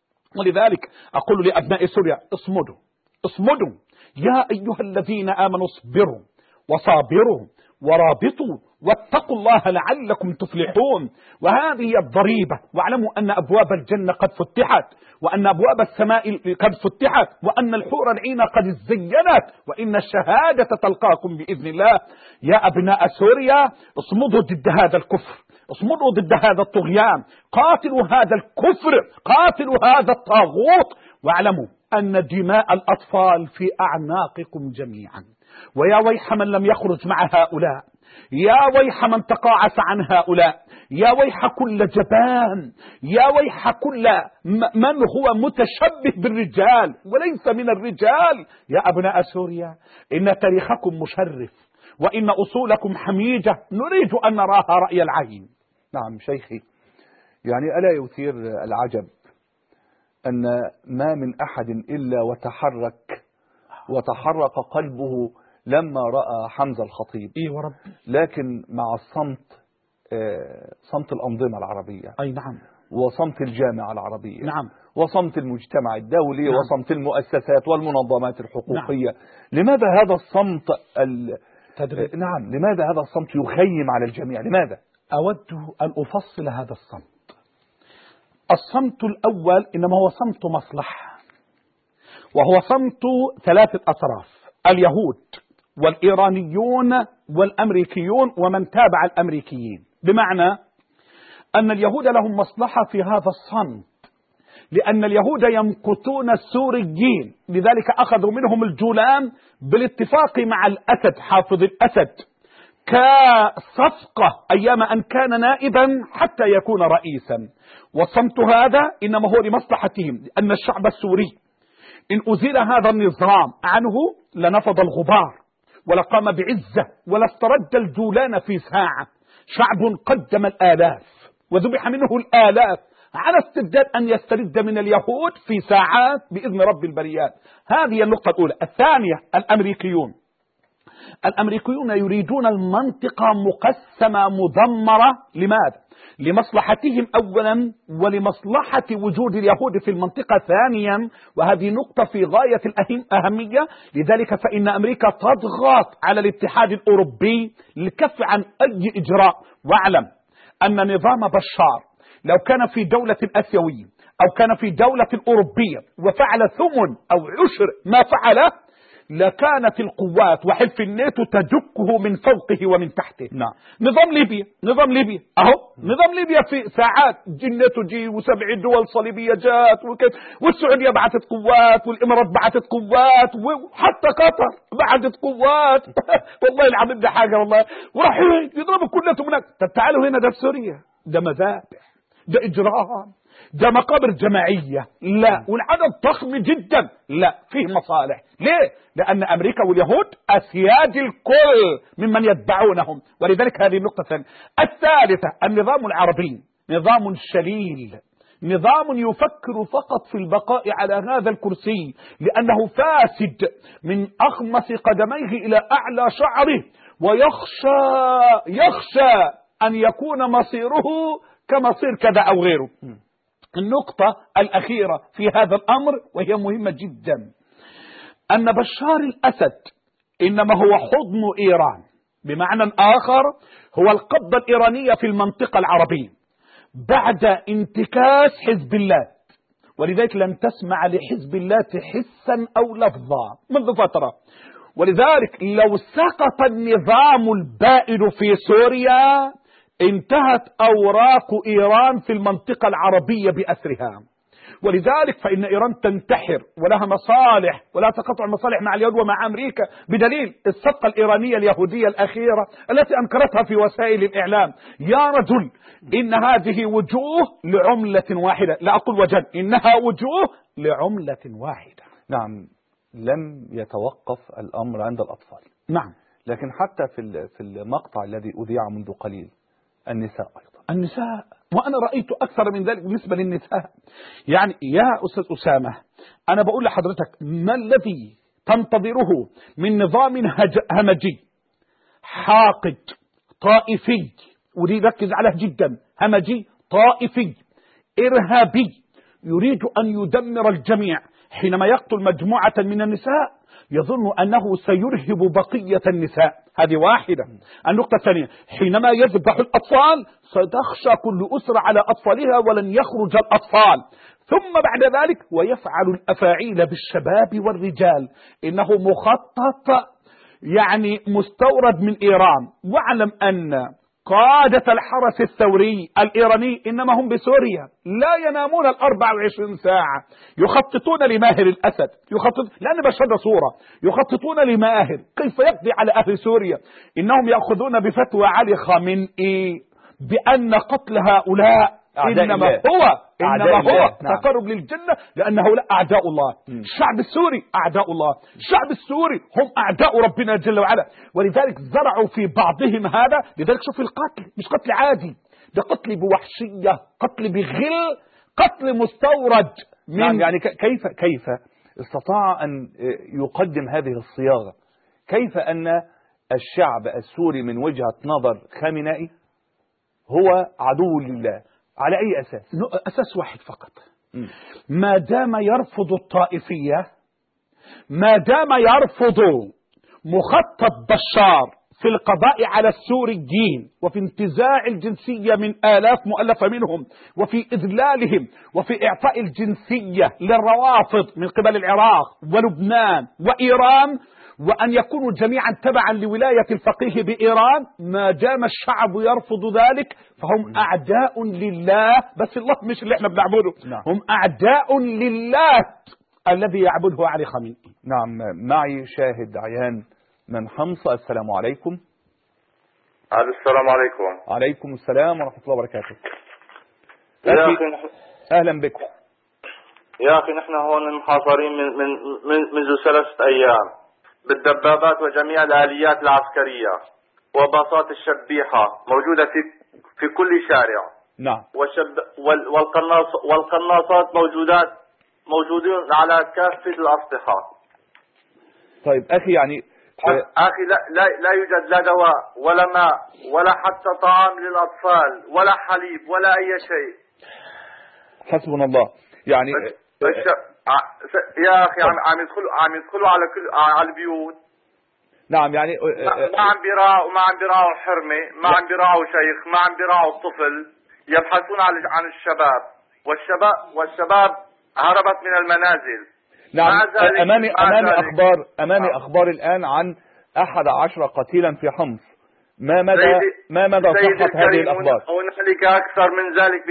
ولذلك أقول لأبناء سوريا اصمدوا، اصمدوا يا أيها الذين آمنوا اصبروا وصابروا ورابطوا واتقوا الله لعلكم تفلحون. وهذه الضريبة. واعلموا أن أبواب الجنة قد فتحت، وأن أبواب السماء قد فتحت، وأن الحور العين قد زينت، وإن الشهادة تلقاكم بإذن الله. يا أبناء سوريا اصمدوا ضد هذا الكفر، اصمدوا ضد هذا الطغيان، قاتلوا هذا الكفر، قاتلوا هذا الطاغوت، واعلموا أن دماء الأطفال في أعناقكم جميعا. ويا ويح من لم يخرج مع هؤلاء، يا ويح من تقاعس عن هؤلاء، يا ويح كل جبان، يا ويح كل من هو متشبه بالرجال وليس من الرجال. يا أبناء سوريا إن تاريخكم مشرف وإن أصولكم حميدة نريد أن نراها رأي العين. نعم شيخي، يعني ألا يثير العجب أن ما من أحد إلا وتحرك قلبه لما رأى حمزة الخطيب. إيه وربي. لكن مع الصمت، صمت الأنظمة العربية، أي نعم، وصمت الجامعة العربية، نعم، وصمت المجتمع الدولي، نعم، وصمت المؤسسات والمنظمات الحقوقية. نعم. لماذا هذا الصمت تدري. نعم، لماذا هذا الصمت يخيم على الجميع؟ لماذا؟ أود أن أفصل هذا الصمت. الصمت الأول إنما هو صمت مصلحة، وهو صمت ثلاثة أطراف: اليهود والإيرانيون والأمريكيون ومن تابع الأمريكيين. بمعنى أن اليهود لهم مصلحة في هذا الصمت، لأن اليهود يمقتون السوريين، لذلك أخذوا منهم الجولان بالاتفاق مع الأسد حافظ الأسد كصفقة أيام أن كان نائبا حتى يكون رئيسا. والصمت هذا إنما هو لمصلحتهم، لأن الشعب السوري إن أزيل هذا النظام عنه لنفض الغبار ولقام بعزة ولاسترد الجولان في ساعة. شعب قدم الآلاف وذبح منه الآلاف على استبداد أن يسترد من اليهود في ساعات بإذن رب البريات. هذه النقطة الأولى. الثانية الأمريكيون يريدون المنطقة مقسمة مدمرة. لماذا؟ لمصلحتهم أولا، ولمصلحة وجود اليهود في المنطقة ثانيا، وهذه نقطة في غاية الأهمية. لذلك فإن أمريكا تضغط على الاتحاد الأوروبي للكف عن أي إجراء. واعلم أن نظام بشار لو كان في دولة آسيوية أو كان في دولة أوروبية وفعل ثمن أو عشر ما فعله، لكانت القوات وحلف الناتو تدكه من فوقه ومن تحته. نعم. نظام ليبيا أهو، نظام ليبيا في ساعات الناتو جي و7 دول صليبية جات والسعودية بعثت قوات والإمارات بعثت قوات وحتى قطر بعثت قوات والله العظيم ده حاجة والله، وراحين يضربوا كلهم هناك. طب تعالوا هنا، ده في سوريا ده مذابح، ده إجرام، ده مقابر جماعية، لا، والعدد ضخم جدا، لا، فيه مصالح. ليه؟ لأن أمريكا واليهود أسياد الكل ممن يتبعونهم، ولذلك هذه النقطة الثانية. الثالثة، النظام العربي نظام شليل، نظام يفكر فقط في البقاء على هذا الكرسي، لأنه فاسد من أخمص قدميه إلى أعلى شعره، ويخشى أن يكون مصيره كمصير كذا أو غيره. النقطة الأخيرة في هذا الأمر وهي مهمة جدا، أن بشار الأسد إنما هو حضن إيران، بمعنى آخر هو القبضة الإيرانية في المنطقة العربية بعد انتكاس حزب الله. ولذلك لن تسمع لحزب الله حسا أو لفظا منذ فترة. ولذلك لو سقط النظام البائد في سوريا انتهت أوراق إيران في المنطقة العربية بأسرها. ولذلك فإن إيران تنتحر ولها مصالح، ولا تقطع المصالح مع اليهود ومع أمريكا، بدليل الصفقة الإيرانية اليهودية الأخيرة التي أنكرتها في وسائل الإعلام. يا رجل، إن هذه وجوه لعملة واحدة، لا أقول وجه، إنها وجوه لعملة واحدة. نعم، لم يتوقف الأمر عند الأطفال. نعم. لكن حتى في المقطع الذي أذيع منذ قليل، النساء أيضا، النساء، وأنا رأيت أكثر من ذلك بالنسبة للنساء. يعني يا أستاذ أسامة، أنا بقول لحضرتك ما الذي تنتظره من نظام همجي حاقد طائفي، ودي ركز عليه جدا، همجي طائفي إرهابي يريد أن يدمر الجميع. حينما يقتل مجموعة من النساء يظن أنه سيرهب بقية النساء، هذه واحدة. النقطة الثانية، حينما يذبح الأطفال ستخشى كل أسرة على أطفالها ولن يخرج الأطفال. ثم بعد ذلك ويفعل الأفاعيل بالشباب والرجال. إنه مخطط يعني مستورد من إيران. واعلم أن قادة الحرس الثوري الإيراني إنما هم بسوريا، لا ينامون 24 ساعة، يخططون لماهر الأسد، لأن بشر صورة، يخططون لماهر كيف يقضي على أهل سوريا. إنهم يأخذون بفتوى علي خامنئي بأن قتل هؤلاء إنما هو تقرب للجنة، لأن هؤلاء أعداء الله. الشعب السوري أعداء الله، الشعب السوري هم أعداء ربنا جل وعلا. ولذلك زرعوا في بعضهم هذا. لذلك شوف القتل مش قتل عادي، ده قتل بوحشية، قتل بغل، قتل مستورد من نعم. يعني كيف استطاع أن يقدم هذه الصياغة؟ كيف أن الشعب السوري من وجهة نظر خامنئي هو عدو لله؟ على أي أساس؟ أساس واحد فقط، ما دام يرفض الطائفية، ما دام يرفض مخطط بشار في القضاء على السوريين وفي انتزاع الجنسية من آلاف مؤلفة منهم، وفي إذلالهم، وفي إعطاء الجنسية للروافض من قبل العراق ولبنان وإيران، وأن يكونوا جميعا تبعا لولاية الفقيه بإيران، ما دام الشعب يرفض ذلك فهم أعداء لله. بس الله مش اللي احنا بنعبده، هم أعداء لله الذي يعبده علي خامنئي. نعم. معي شاهد عيان من حمص. السلام عليكم. السلام عليكم. عليكم السلام ورحمة الله وبركاته. يا أخي أهلا بك. يا أخي نحن هون محاصرين منذ 3 أيام بالدبابات وجميع الآليات العسكرية وباصات الشبيحة موجودة في كل شارع. نعم. والقناصات موجودون على كافة الأسطحة. طيب أخي، يعني أخي لا يوجد لا دواء ولا ماء ولا حتى طعام للأطفال ولا حليب ولا أي شيء. حسبنا الله. يعني يا أخي عم يدخلوا على البيوت. نعم. يعني ما عم بيراعوا حرمة، ما عم بيراعوا شيخ، ما عم بيراعوا الطفل، يبحثون عن الشباب، والشباب هربت من المنازل. نعم. أمامي أخبار الآن عن 11 قتيلا في حمص. ما مدى صحة هذه الأخبار؟ هنالك أكثر من ذلك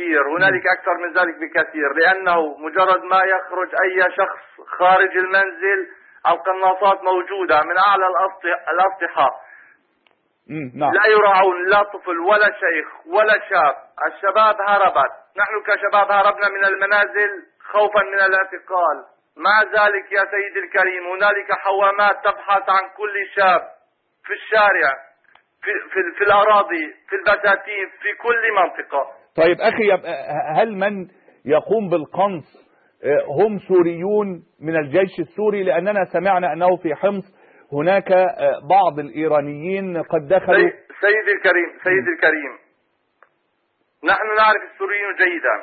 بكثير، لأنه مجرد ما يخرج أي شخص خارج المنزل القناصات موجودة من أعلى الأسطح. نعم. لا يراعون لا طفل ولا شيخ ولا شاب. الشباب هربت، نحن كشباب هربنا من المنازل خوفا من الاعتقال. مع ذلك يا سيدي الكريم هنالك حوامات تبحث عن كل شاب في الشارع، في الأراضي، في البساتين، في كل منطقة. طيب أخي، هل من يقوم بالقنص هم سوريون من الجيش السوري؟ لأننا سمعنا أنه في حمص هناك بعض الإيرانيين قد دخلوا. سيدي الكريم نحن نعرف السوريين جيدا.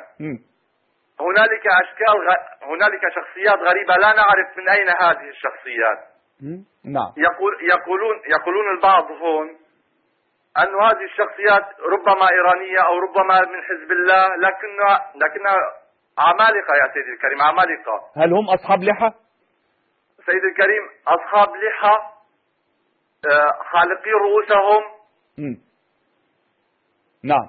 هنالك شخصيات غريبة لا نعرف من أين هذه الشخصيات. نعم. يقولون البعض هون أن هذه الشخصيات ربما إيرانية أو ربما من حزب الله، لكنها عمالقة يا سيدي الكريم، عمالقة. هل هم أصحاب لحى؟ سيدي الكريم أصحاب لحى، حالقين رؤوسهم. نعم.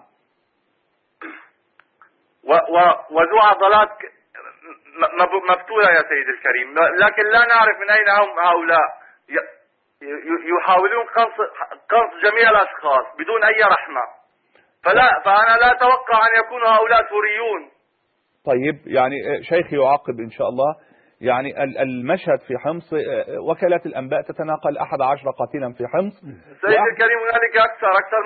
وذو عضلات مفتولة يا سيدي الكريم، لكن لا نعرف من أين هم هؤلاء. يحاولون قنص جميع الأشخاص بدون أي رحمة. فأنا لا أتوقع أن يكونوا هؤلاء سوريون. طيب، يعني شيخي يعقب إن شاء الله. يعني المشهد في حمص، وكالات الأنباء تتناقل 11 قتيلا في حمص. سيدي الكريم هنالك أكثر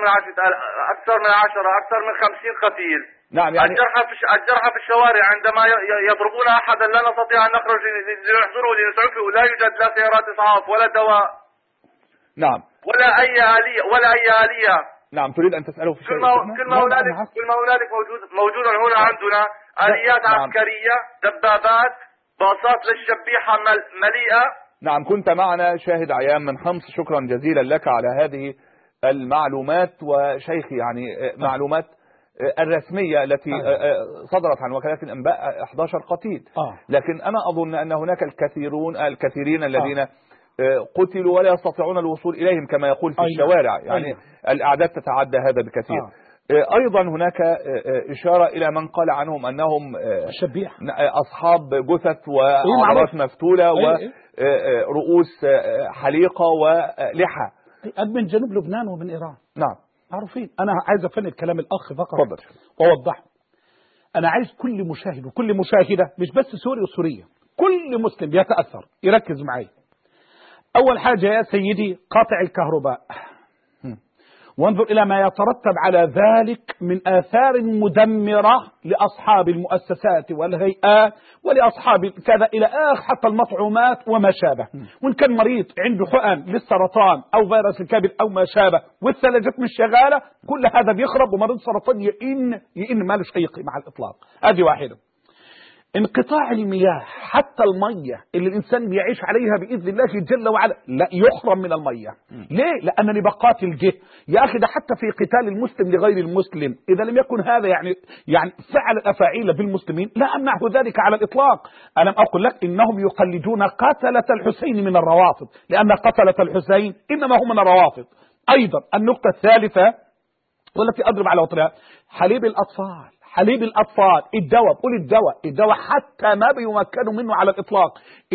من 50 قتيل. نعم. يعني الجرحى في الشوارع عندما يضربون أحدا لا نستطيع أن نخرج لنحضره لنسعفه. لا يوجد لا سيارات إسعاف ولا دواء. نعم. ولا أي آلية. نعم. تريد أن تسأله في شيء؟ كل ما هنالك موجود هنا عندنا آليات عسكرية، دبابات، باصات للشبيحة مليئة. نعم. كنت معنا شاهد عيان من حمص. شكرا جزيلا لك على هذه المعلومات. وشيخي، يعني معلومات الرسمية التي صدرت عن وكالات الأنباء 11 قتيل. لكن أنا أظن أن هناك الكثيرين الذين قتلوا ولا يستطيعون الوصول إليهم كما يقول في الشوارع. يعني الأعداد تتعدى هذا بكثير. أيضا هناك إشارة إلى من قال عنهم أنهم شبيح، أصحاب جثث وعضلات مفتولة ورؤوس حليقة ولحى من جنوب لبنان ومن إيران. نعم. معروفين. أنا عايز أفند كلام الأخ فقط فضل وأوضح. أنا عايز كل مشاهد وكل مشاهدة، مش بس سوري وسورية، كل مسلم يتأثر يركز معي. أول حاجة يا سيدي قاطع الكهرباء، وانظر إلى ما يترتب على ذلك من آثار مدمرة لأصحاب المؤسسات والهيئات ولأصحاب كذا إلى آخر، حتى المطعومات وما شابه. وإن كان مريض عنده حقن للسرطان أو فيروس الكبد أو ما شابه والثلاجات مش شغالة، كل هذا بيخرب، ومريض سرطان يئن ما له شيء مع الإطلاق. هذه واحدة. انقطاع المياه، حتى المية اللي الإنسان بيعيش عليها بإذن الله جل وعلا لا يحرم من المية. ليه؟ لأنني بقاتل جه يا أخي. ده حتى في قتال المسلم لغير المسلم، إذا لم يكن هذا يعني فعل الأفاعيل بالمسلمين لا أمنعه ذلك على الإطلاق. ألم أقل لك إنهم يقلدون قتلة الحسين من الروافض، لأن قتلة الحسين إنما هم من الروافض. أيضا النقطة الثالثة والتي أضرب على وطرها، حليب الأطفال، الدواء حتى ما بيمكنوا منه على الإطلاق.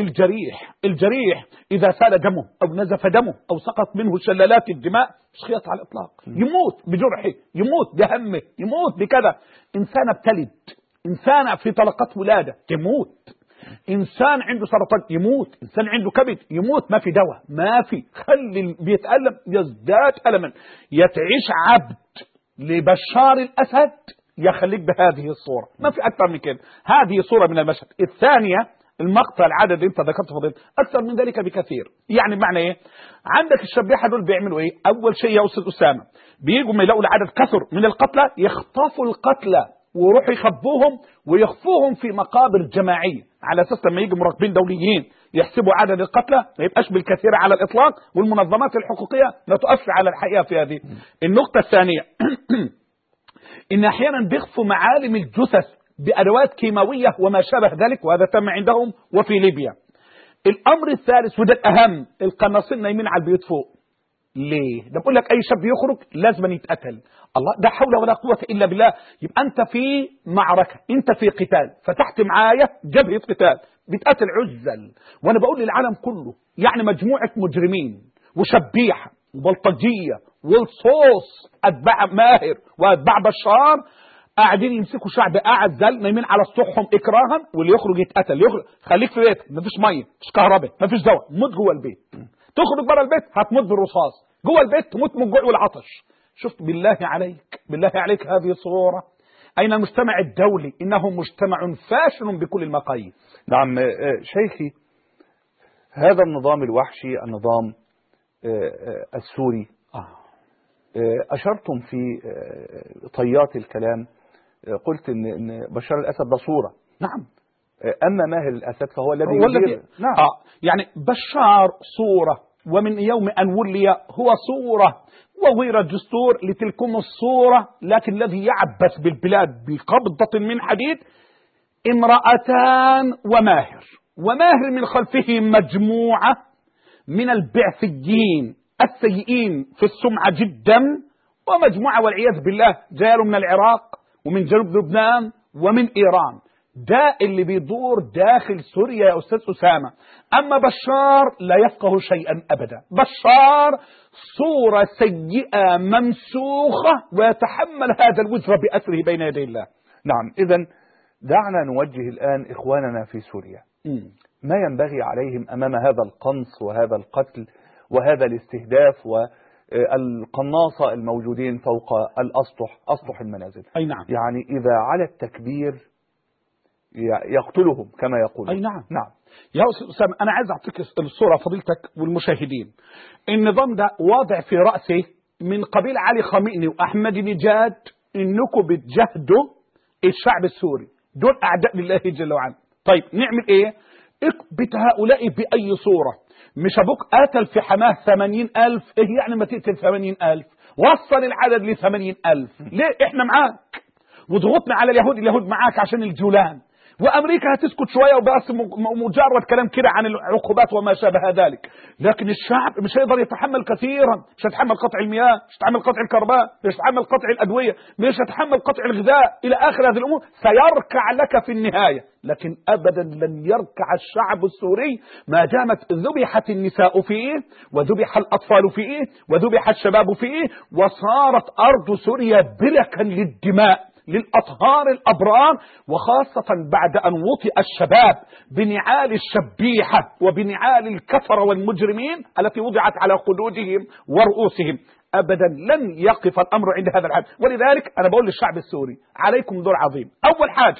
الجريح إذا سال دمه أو نزف دمه أو سقط منه شلالات الدماء مش خيط على الإطلاق. يموت بجرحه، يموت بهمه، يموت بكذا. إنسان ابتلد، إنسان في طلقات ولادة تموت، إنسان عنده سرطان يموت، إنسان عنده كبد يموت. ما في دواء، ما في. خلي بيتألم يزداد ألما. يتعيش عبد لبشار الأسد يخليك بهذه الصورة، ما في أكثر من كده. هذه صورة من المشهد. الثانية المقطع العدد اللي انت ذكرته فضيلة اكثر من ذلك بكثير. يعني معنى ايه؟ عندك الشبيحه دول بيعملوا ايه؟ اول شيء يا استاذ اسامه بيجوا ما يلاقوا العدد كثر من القتلى يخطفوا القتلى ويروحوا يخبوهم ويخفوهم في مقابر جماعيه، على اساس لما يجوا مراقبين دوليين يحسبوا عدد القتلى ما يبقاش بالكثير على الاطلاق، والمنظمات الحقوقيه لا تؤثر على الحقيقه في هذه. النقطه الثانيه ان احيانا بيخفوا معالم الجثث بادوات كيماويه وما شابه ذلك، وهذا تم عندهم وفي ليبيا. الامر الثالث وده الاهم، القناصين نايمين على البيوت فوق. ليه؟ ده بقول لك اي شاب يخرج لازم يتقتل. الله، ده حول ولا قوه الا بالله. يبقى انت في معركه، انت في قتال، فتحت معايا جبهه قتال بتقاتل عزل، وانا بقول للعالم كله يعني مجموعه مجرمين وشبيحه وبلطجيه والصوص اتباع ماهر واتباع بشار قاعدين يمسكوا شعب قاعد زل نايمين على سطوحهم اكراها، واللي يخرج يتقتل. يخرج خليك في بيتك، مفيش ميه، مفيش كهرباء، مفيش دواء، موت جوه البيت. تخرج بره البيت هتموت بالرصاص، جوه البيت تموت من الجوع والعطش. شفت؟ بالله عليك بالله عليك هذه صورة. أين المجتمع الدولي؟ إنه مجتمع فاشل بكل المقاييس. نعم شيخي، هذا النظام الوحشي، النظام السوري، أشرتم في طيات الكلام، قلت إن بشار الأسد ده صورة. نعم. أما ماهر الأسد فهو الذي نعم. يعني بشار صورة، ومن يوم أن ولي هو صورة، وغير الدستور لتلكم الصورة، لكن الذي يعبث بالبلاد بقبضة من حديد امرأتان وماهر من خلفه مجموعة من البعثيين السيئين في السمعة جدا، ومجموعة والعياذ بالله جاءوا من العراق ومن جنوب لبنان ومن إيران. ده اللي بيدور داخل سوريا يا أستاذ أسامة. أما بشار لا يفقه شيئا أبدا. بشار صورة سيئة ممسوخة ويتحمل هذا الوزر بأسره بين يدي الله. نعم. إذن دعنا نوجه الآن إخواننا في سوريا ما ينبغي عليهم أمام هذا القنص وهذا القتل وهذا الاستهداف والقناصة الموجودين فوق أسطح المنازل. أي نعم. يعني إذا على التكبير يقتلهم كما يقول. أي نعم. نعم يا أستاذ أسامة، أنا عايز أعطيك الصورة فضيلتك والمشاهدين. النظام ده واضع في رأسه من قبيل علي خامنئي وأحمد نجاد إنكم بتجهدوا الشعب السوري، دول أعداء لله جل وعلا. طيب نعمل إيه؟ اكبت هؤلاء بأي صورة. مش أبوك قاتل في حماه 80,000، إيه يعني ما تقتل 80,000؟ وصل العدد ل 80,000. ليه؟ إحنا معاك، وضغطنا على اليهود معاك عشان الجولان، وأمريكا هتسكت شوية وبس مجرد كلام كده عن العقوبات وما شابه ذلك. لكن الشعب مش هيقدر يتحمل كثيرا، مش هيتحمل قطع المياه، مش هيتحمل قطع الكهرباء، مش هيتحمل قطع الأدوية، مش هيتحمل قطع الغذاء إلى آخر هذه الأمور. سيركع لك في النهاية، لكن أبدا لن يركع الشعب السوري ما دامت ذبحت النساء فيه، وذبح الأطفال فيه، وذبح الشباب فيه، وصارت أرض سوريا بلكا للدماء للأطهار الأبرار، وخاصة بعد أن وطئ الشباب بنعال الشبيحة وبنعال الكفر والمجرمين التي وضعت على خدودهم ورؤوسهم. أبدا لن يقف الأمر عند هذا الحد. ولذلك أنا بقول للشعب السوري عليكم دور عظيم. أول حاجة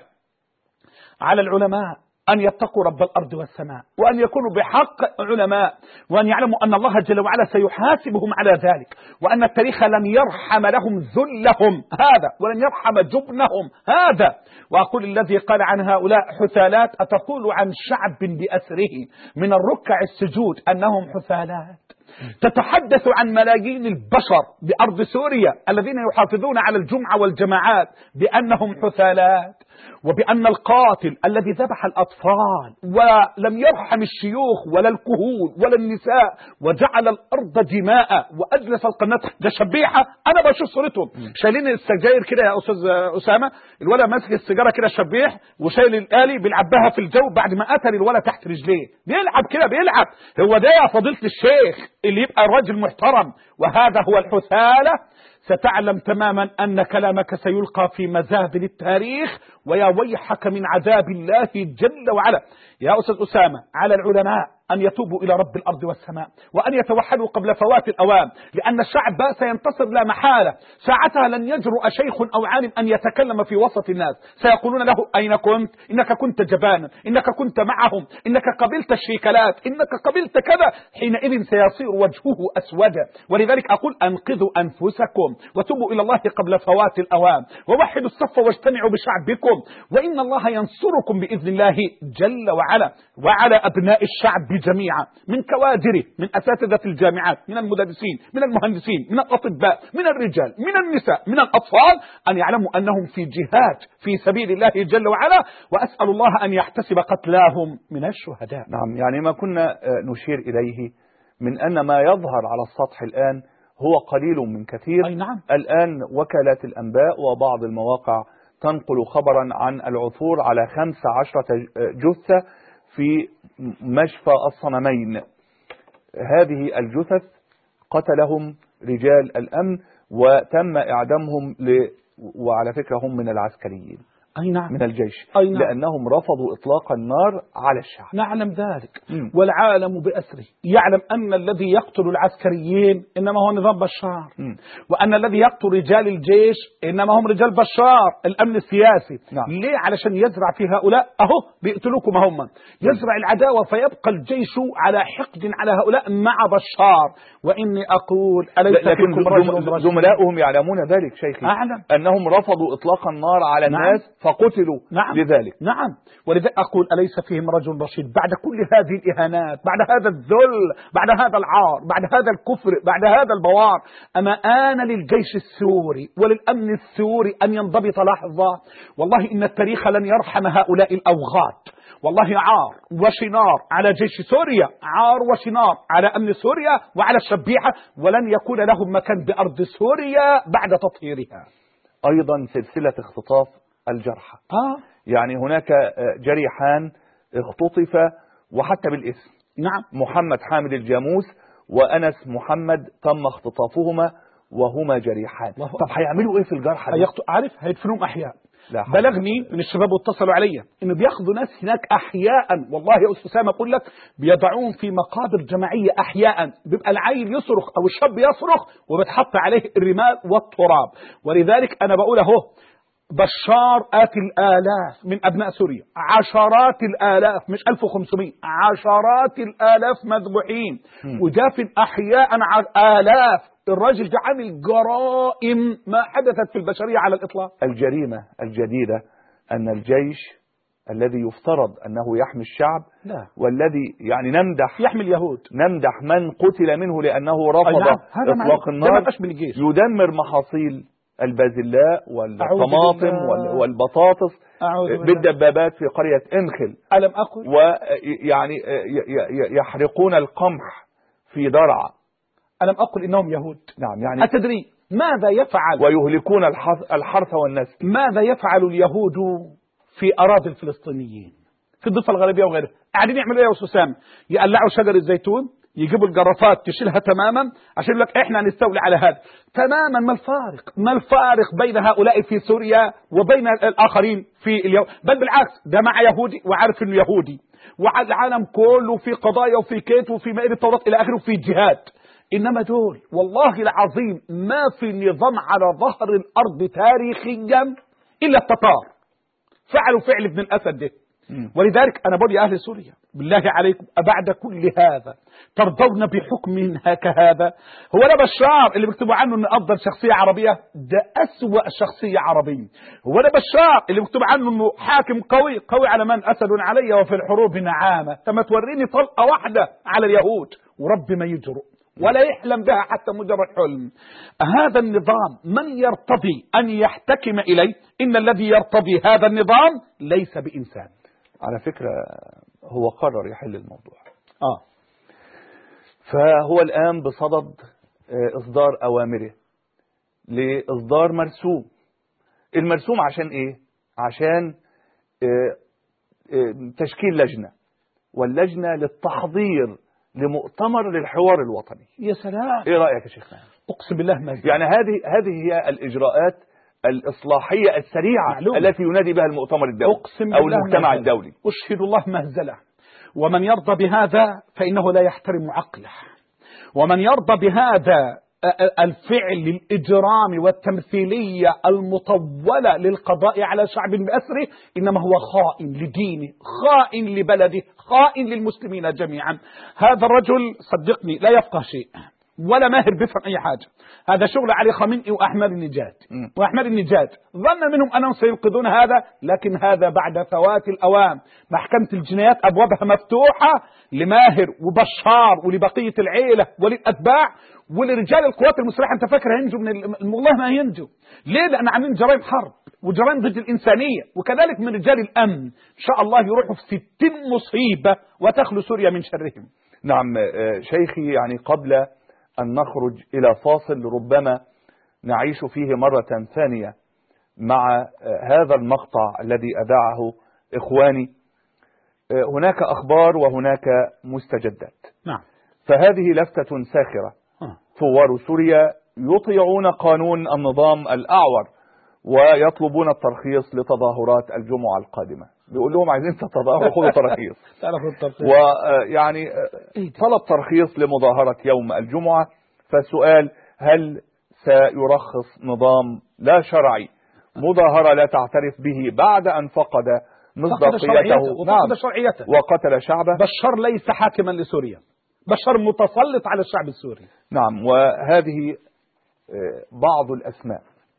على العلماء أن يتقوا رب الأرض والسماء، وأن يكونوا بحق علماء، وأن يعلموا أن الله جل وعلا سيحاسبهم على ذلك، وأن التاريخ لن يرحم لهم ذلهم هذا، ولن يرحم جبنهم هذا. وأقول الذي قال عن هؤلاء حثالات، أتقول عن شعب بأسره من الركع السجود أنهم حثالات؟ تتحدث عن ملايين البشر بأرض سوريا الذين يحافظون على الجمعة والجماعات بأنهم حثالات، وبأن القاتل الذي ذبح الأطفال ولم يرحم الشيوخ ولا الكهول ولا النساء وجعل الأرض دماء وأجلس القناة ده شبيحة. أنا بشوف صورتهم شايلين السجاير كده يا أستاذ أسامة، الولد ماسك السيجارة كده شبيح وشايل الآلي بيلعبها في الجو بعد ما قتل الولد تحت رجليه، بيلعب كده بيلعب. هو ده يا فضيلة الشيخ اللي يبقى الرجل محترم؟ وهذا هو الحثالة. ستعلم تماما أن كلامك سيلقى في مزابل التاريخ، ويا ويحك من عذاب الله جل وعلا. يا أستاذ أسامة، على العلماء أن يتوبوا إلى رب الأرض والسماء، وأن يتوحدوا قبل فوات الأوان، لأن الشعب سينتصر لا محالة. ساعتها لن يجرؤ شيخ أو عالم أن يتكلم في وسط الناس، سيقولون له أين كنت؟ إنك كنت جبانا، إنك كنت معهم، إنك قبلت الشيكلات، إنك قبلت كذا. حينئذ سيصير وجهه أسودا. ولذلك أقول أنقذوا أنفسكم وتوبوا إلى الله قبل فوات الأوان، ووحدوا الصف واجتمعوا بشعبكم، وإن الله ينصركم بإذن الله جل وعلا. وعلى أبناء الشعب جميعا، من كوادره، من أساتذة الجامعات، من المدرسين، من المهندسين، من الأطباء، من الرجال، من النساء، من الأطفال، أن يعلموا أنهم في جهاد في سبيل الله جل وعلا، وأسأل الله أن يحتسب قتلاهم من الشهداء. نعم، يعني ما كنا نشير إليه من أن ما يظهر على السطح الآن هو قليل من كثير. أي نعم. الآن وكالات الأنباء وبعض المواقع تنقل خبرا عن العثور على 15 جثة في مشفى الصنمين. هذه الجثث قتلهم رجال الأمن وتم إعدامهم وعلى فكرة هم من العسكريين. أي نعم. من الجيش. أي نعم. لأنهم رفضوا إطلاق النار على الشعب. نعلم ذلك. والعالم بأسره يعلم أن الذي يقتل العسكريين إنما هو نظام بشار، وأن الذي يقتل رجال الجيش إنما هم رجال بشار الأمن السياسي. نعم. ليه؟ علشان يزرع في هؤلاء، أهو بيقتلوكم هم، يزرع العداوة فيبقى الجيش على حقد على هؤلاء مع بشار. وإني أقول أليس فيكم رجل رشيد؟ زملاؤهم يعلمون ذلك شيخي. أعلم. أنهم رفضوا إطلاق النار على الناس. نعم. فقتلوا. نعم. لذلك. نعم. ولذلك أقول أليس فيهم رجل رشيد؟ بعد كل هذه الإهانات، بعد هذا الذل، بعد هذا العار، بعد هذا الكفر، بعد هذا البوار، أما آن للجيش السوري وللأمن السوري أن ينضبط لحظة. والله إن التاريخ لن يرحم هؤلاء الأوغاد. والله عار وشنار على جيش سوريا، عار وشنار على أمن سوريا وعلى الشبيحة، ولن يكون لهم مكان بأرض سوريا بعد تطهيرها. أيضا سلسلة اختطاف الجرحى. يعني هناك جريحان اختطف وحتى بالاسم. نعم. محمد حامد الجاموس وأنس محمد تم اختطافهما وهما جريحان. طب هيعملوا ايه في الجرحى؟ عارف هيدفنوهم أحياء. بلغني من الشباب واتصلوا عليا انه بياخذوا ناس هناك احياء. والله يا استاذ اسامه اقول لك بيضعوهم في مقابر جماعيه احياء، بيبقى العيل يصرخ او الشاب يصرخ وبتحط عليه الرمال والتراب. ولذلك انا بقول اهو بشار آتي الآلاف من أبناء سوريا، عشرات الآلاف مش 1500، عشرات الآلاف مذبوحين ودافن أحياء آلاف. الراجل ده عامل جرائم ما حدثت في البشرية على الإطلاق. الجريمة الجديدة أن الجيش الذي يفترض أنه يحمي الشعب، لا. والذي يعني يحمي اليهود، نمدح من قتل منه لأنه رفض إطلاق النار، يدمر محاصيل البازلاء والطماطم والبطاطس بالدبابات في قرية انخل. ألم أقل؟ ويعني يحرقون القمح في درعا. ألم أقل إنهم يهود؟ نعم. يعني أتدري ماذا يفعل؟ ويهلكون الحرث والنسل. ماذا يفعل اليهود في أراضي الفلسطينيين في الضفة الغربية وغيرها؟ قاعدين يعملوا إيه يا أستاذ سامي؟ يقلعوا شجر الزيتون، يجيبوا الجرافات تشيلها تماما عشان لك احنا هنستولي على هذا تماما. ما الفارق بين هؤلاء في سوريا وبين الآخرين في اليوم؟ بل بالعكس، ده مع يهودي وعارف انه يهودي، وعلى العالم كله في قضايا وفي كيت وفي مائدة التوراة الى اخره وفي جهاد. انما دول والله العظيم ما في نظام على ظهر الارض تاريخيا الا التتار فعلوا فعل ابن الاسد ده. ولذلك أنا بقول يا أهل سوريا بالله عليكم أبعد كل هذا ترضون بحكم كهذا؟ هو ده بشار اللي بيكتبوا عنه أنه أفضل شخصية عربية؟ ده أسوأ شخصية عربية. هو ده بشار اللي بيكتبوا عنه أنه حاكم قوي على من أسد علي وفي الحروب نعامة؟ تم توريني طلقة واحدة على اليهود ورب ما يجرؤ ولا يحلم بها حتى مجرد حلم. هذا النظام من يرتضي أن يحتكم إليه؟ إن الذي يرتضي هذا النظام ليس بإنسان. على فكرة هو قرر يحل الموضوع. فهو الآن بصدد إصدار أوامره لإصدار مرسوم. المرسوم عشان إيه؟ عشان تشكيل لجنة، واللجنة للتحضير لمؤتمر للحوار الوطني. يا سلام. ايه رأيك يا شيخنا؟ أقسم بالله ما زال. يعني هذه هي الإجراءات الإصلاحية السريعة معلوم. التي ينادي بها المؤتمر الدولي أقسم أو بالله المجتمع ما زال. الدولي. أشهد الله مهزلة. ومن يرضى بهذا فإنه لا يحترم عقله، ومن يرضى بهذا الفعل الإجرامي والتمثيلية المطولة للقضاء على شعب بأسره إنما هو خائن لدينه، خائن لبلده، خائن للمسلمين جميعا. هذا الرجل صدقني لا يفقه شيء ولا ماهر بفهم أي حاجة. هذا شغل علي خامنئي وأحمد النجاد. وأحمد النجاد ظن منهم أنهم سينقذون هذا، لكن هذا بعد فوات الأوان. محكمة الجنايات أبوابها مفتوحة لماهر وبشار ولبقية العيلة وللأتباع ولرجال القوات المسلحة. أنت فاكر هينجوا والله ما هينجوا. ليه؟ لأن عاملين جرائم حرب وجرائم ضد الإنسانية. وكذلك من رجال الأمن إن شاء الله يروحوا في 60 مصيبة وتخلو سوريا من شرهم. نعم شيخي، يعني قبل أن نخرج إلى فاصل ربما نعيش فيه مرة ثانية مع هذا المقطع الذي أذاعه إخواني. هناك أخبار وهناك مستجدات. نعم. فهذه لفتة ساخرة. ثوار سوريا يطيعون قانون النظام الأعور ويطلبون الترخيص لتظاهرات الجمعة القادمة. بيقول لهم عايزين تتظاهروا خذوا ترخيص. ويعني طلب ترخيص لمظاهرة يوم الجمعة. فالسؤال هل سيرخص نظام لا شرعي مظاهرة لا تعترف به بعد أن فقد مصداقيته وقتل شعبه؟ بشار ليس حاكما لسوريا، بشار متسلط على الشعب السوري. نعم. وهذه بعض الأسماء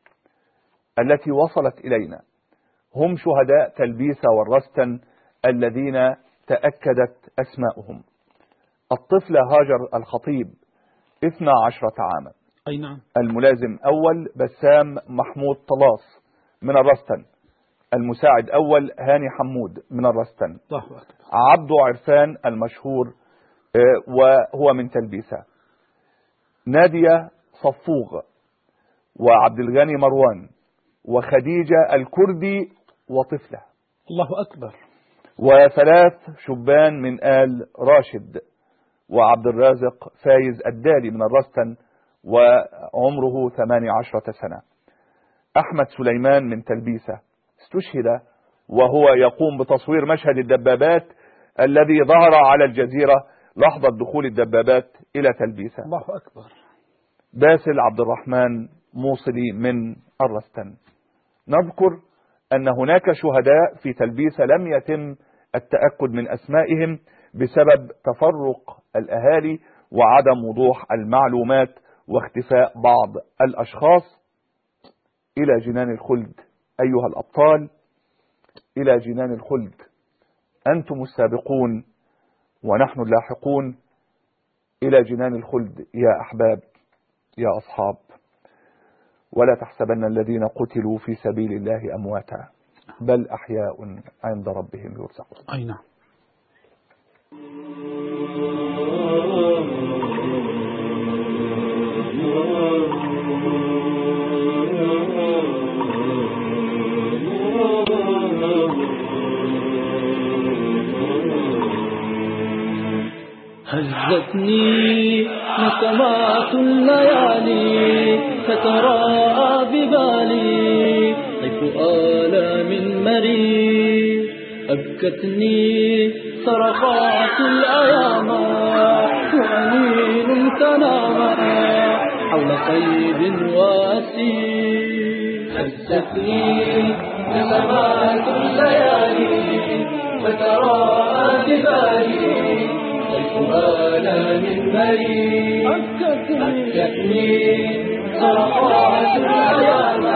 التي وصلت إلينا. هم شهداء تلبيسة والرستن الذين تأكدت أسماؤهم. الطفلة هاجر الخطيب 12 عاما. أي نعم. الملازم أول بسام محمود طلاس من الرستن. المساعد أول هاني حمود من الرستن. عبد عرفان المشهور وهو من تلبيسة. نادية صفوغ وعبد الغني مروان وخديجة الكردي وطفلة. الله أكبر. وثلاث شبان من آل راشد وعبد الرازق فايز الدالي من الرستن وعمره 18 سنة. أحمد سليمان من تلبيسة استشهد وهو يقوم بتصوير مشهد الدبابات الذي ظهر على الجزيرة لحظة دخول الدبابات إلى تلبيسة. الله أكبر. باسل عبد الرحمن موصلي من الرستن. نذكر أن هناك شهداء في تلبيسة لم يتم التأكد من أسمائهم بسبب تفرق الأهالي وعدم وضوح المعلومات واختفاء بعض الأشخاص. إلى جنان الخلد أيها الأبطال، إلى جنان الخلد. أنتم السابقون ونحن اللاحقون إلى جنان الخلد يا أحباب يا أصحاب. ولا تحسبن الذين قتلوا في سبيل الله أمواتا بل أحياء عند ربهم يرزقون. أي نعم. هزتني نسمات الليالي فتراءى ببالي طيف آلام مريض أبكتني صرخات الأيام وأنين تنام حول قيد واسير. هزتني نسمات الليالي فتراءى ببالي آلام مريض أبكتني صرخات الأيام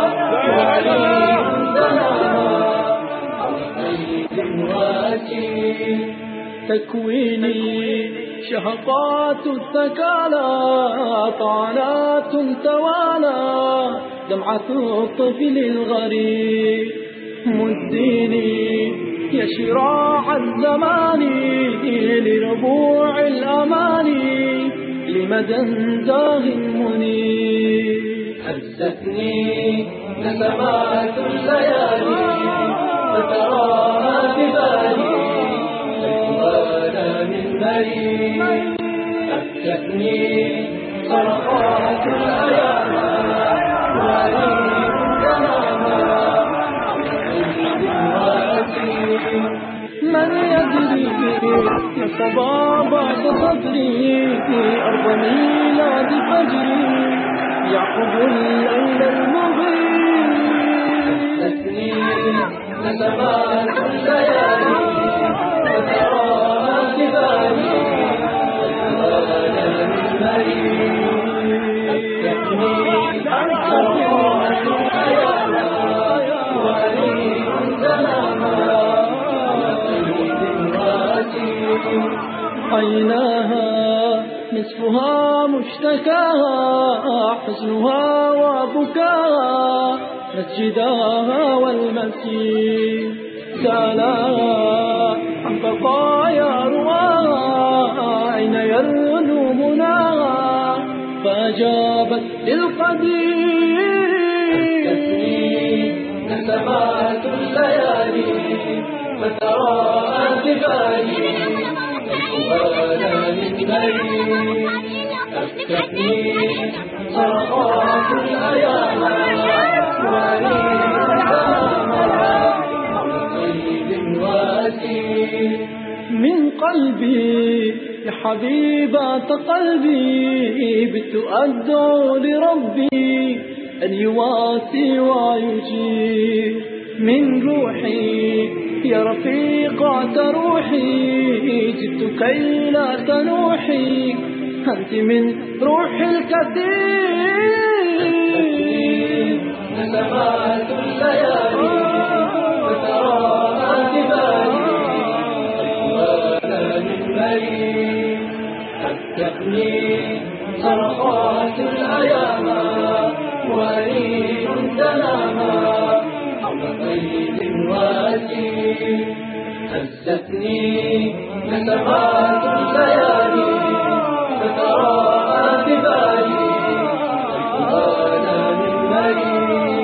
وعليم تنام عقيد واسير. تكويني شهقات الثكالى طعنات توالى دمعة الطفل الغريب. مديني يا شراع الزمان لربوع الأماني لمدى زاغ منير. هزتني نسمات الليالي فتراها ببالي آلام المريء أفتتني صرخات الأيام وأريد من يدري صبابة صدري أرض ميلاد فجري يعقب الليل المبين أفتتني نسمات الليالي وتراها جبالي وتراها المريء أفتتني صرخات الأيام وأريد سلاما عيناها نصفها مشتكاها حزنها وبكاها مسجداها والمسجد سالاها عن بقايا رواها أين يرنو مناها فأجابت للقدير نسمات الليالي فتراها جبالي وأنا من مريء أفتتني صرخات الأيام وأريد سلاما طيب واسير من قلبي يا حبيبة قلبي بت أدعو لربي أن يواسي ويجير من روحي يا رفيقة روحي جئت كي لا تنوحي أنت من روح الكثير نسمات الليالي وتراها جبالي وأنا من مريء أفتتني صرخات الأيام وأريد سلاما طيب واسير هزتني نسمات الليالي فتراها جبالي وأنا من مريء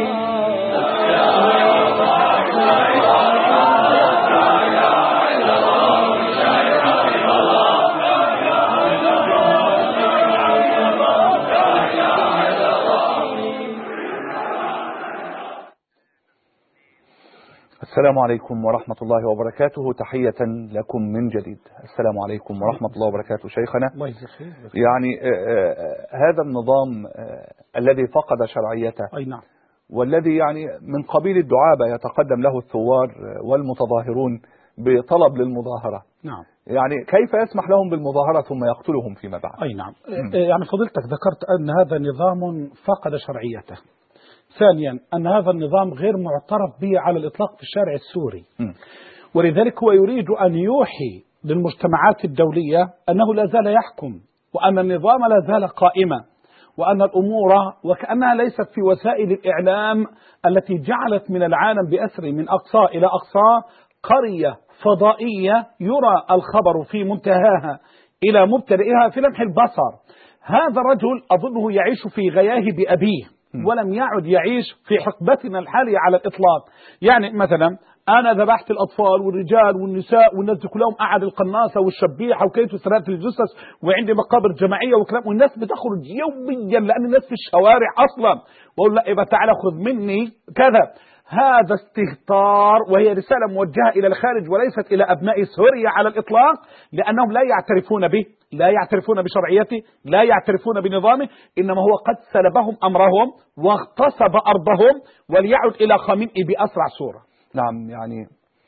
السلام عليكم ورحمة الله وبركاته. تحية لكم من جديد. السلام عليكم ورحمة الله وبركاته شيخنا. الله يجزيك خير. يعني هذا النظام الذي فقد شرعيته، أي نعم، والذي يعني من قبيل الدعابة يتقدم له الثوار والمتظاهرون بطلب للمظاهرة. نعم. يعني كيف يسمح لهم بالمظاهرة ثم يقتلهم فيما بعد؟ أي نعم. يعني فضيلتك ذكرت أن هذا نظام فقد شرعيته. ثانيا أن هذا النظام غير معترف به على الإطلاق في الشارع السوري، ولذلك هو يريد أن يوحي للمجتمعات الدولية أنه لا زال يحكم، وأن النظام لا زال قائما، وأن الأمور وكأنها ليست في وسائل الإعلام التي جعلت من العالم بأسره من أقصى إلى أقصى قرية فضائية يرى الخبر في منتهاها إلى مبتدئها في لمح البصر. هذا الرجل أظنه يعيش في غياه بأبيه، ولم يعد يعيش في حقبتنا الحالية على الإطلاق. يعني مثلا أنا ذبحت الأطفال والرجال والنساء والناس دي كلهم، قعد القناصة والشبيحة وكيت وسرقة الجثث وعندي مقابر جماعية وكلام، والناس بتخرج يوميا لأن الناس في الشوارع أصلا، وأقول لا يبقى تعالى خذ مني كذا. هذا استهتار، وهي رسالة موجهة إلى الخارج وليست إلى أبناء سوريا على الإطلاق، لأنهم لا يعترفون به، لا يعترفون بشرعيته، لا يعترفون بنظامه، إنما هو قد سلبهم أمرهم واغتصب أرضهم وليعد إلى خامنئي بأسرع صورة. نعم. يعني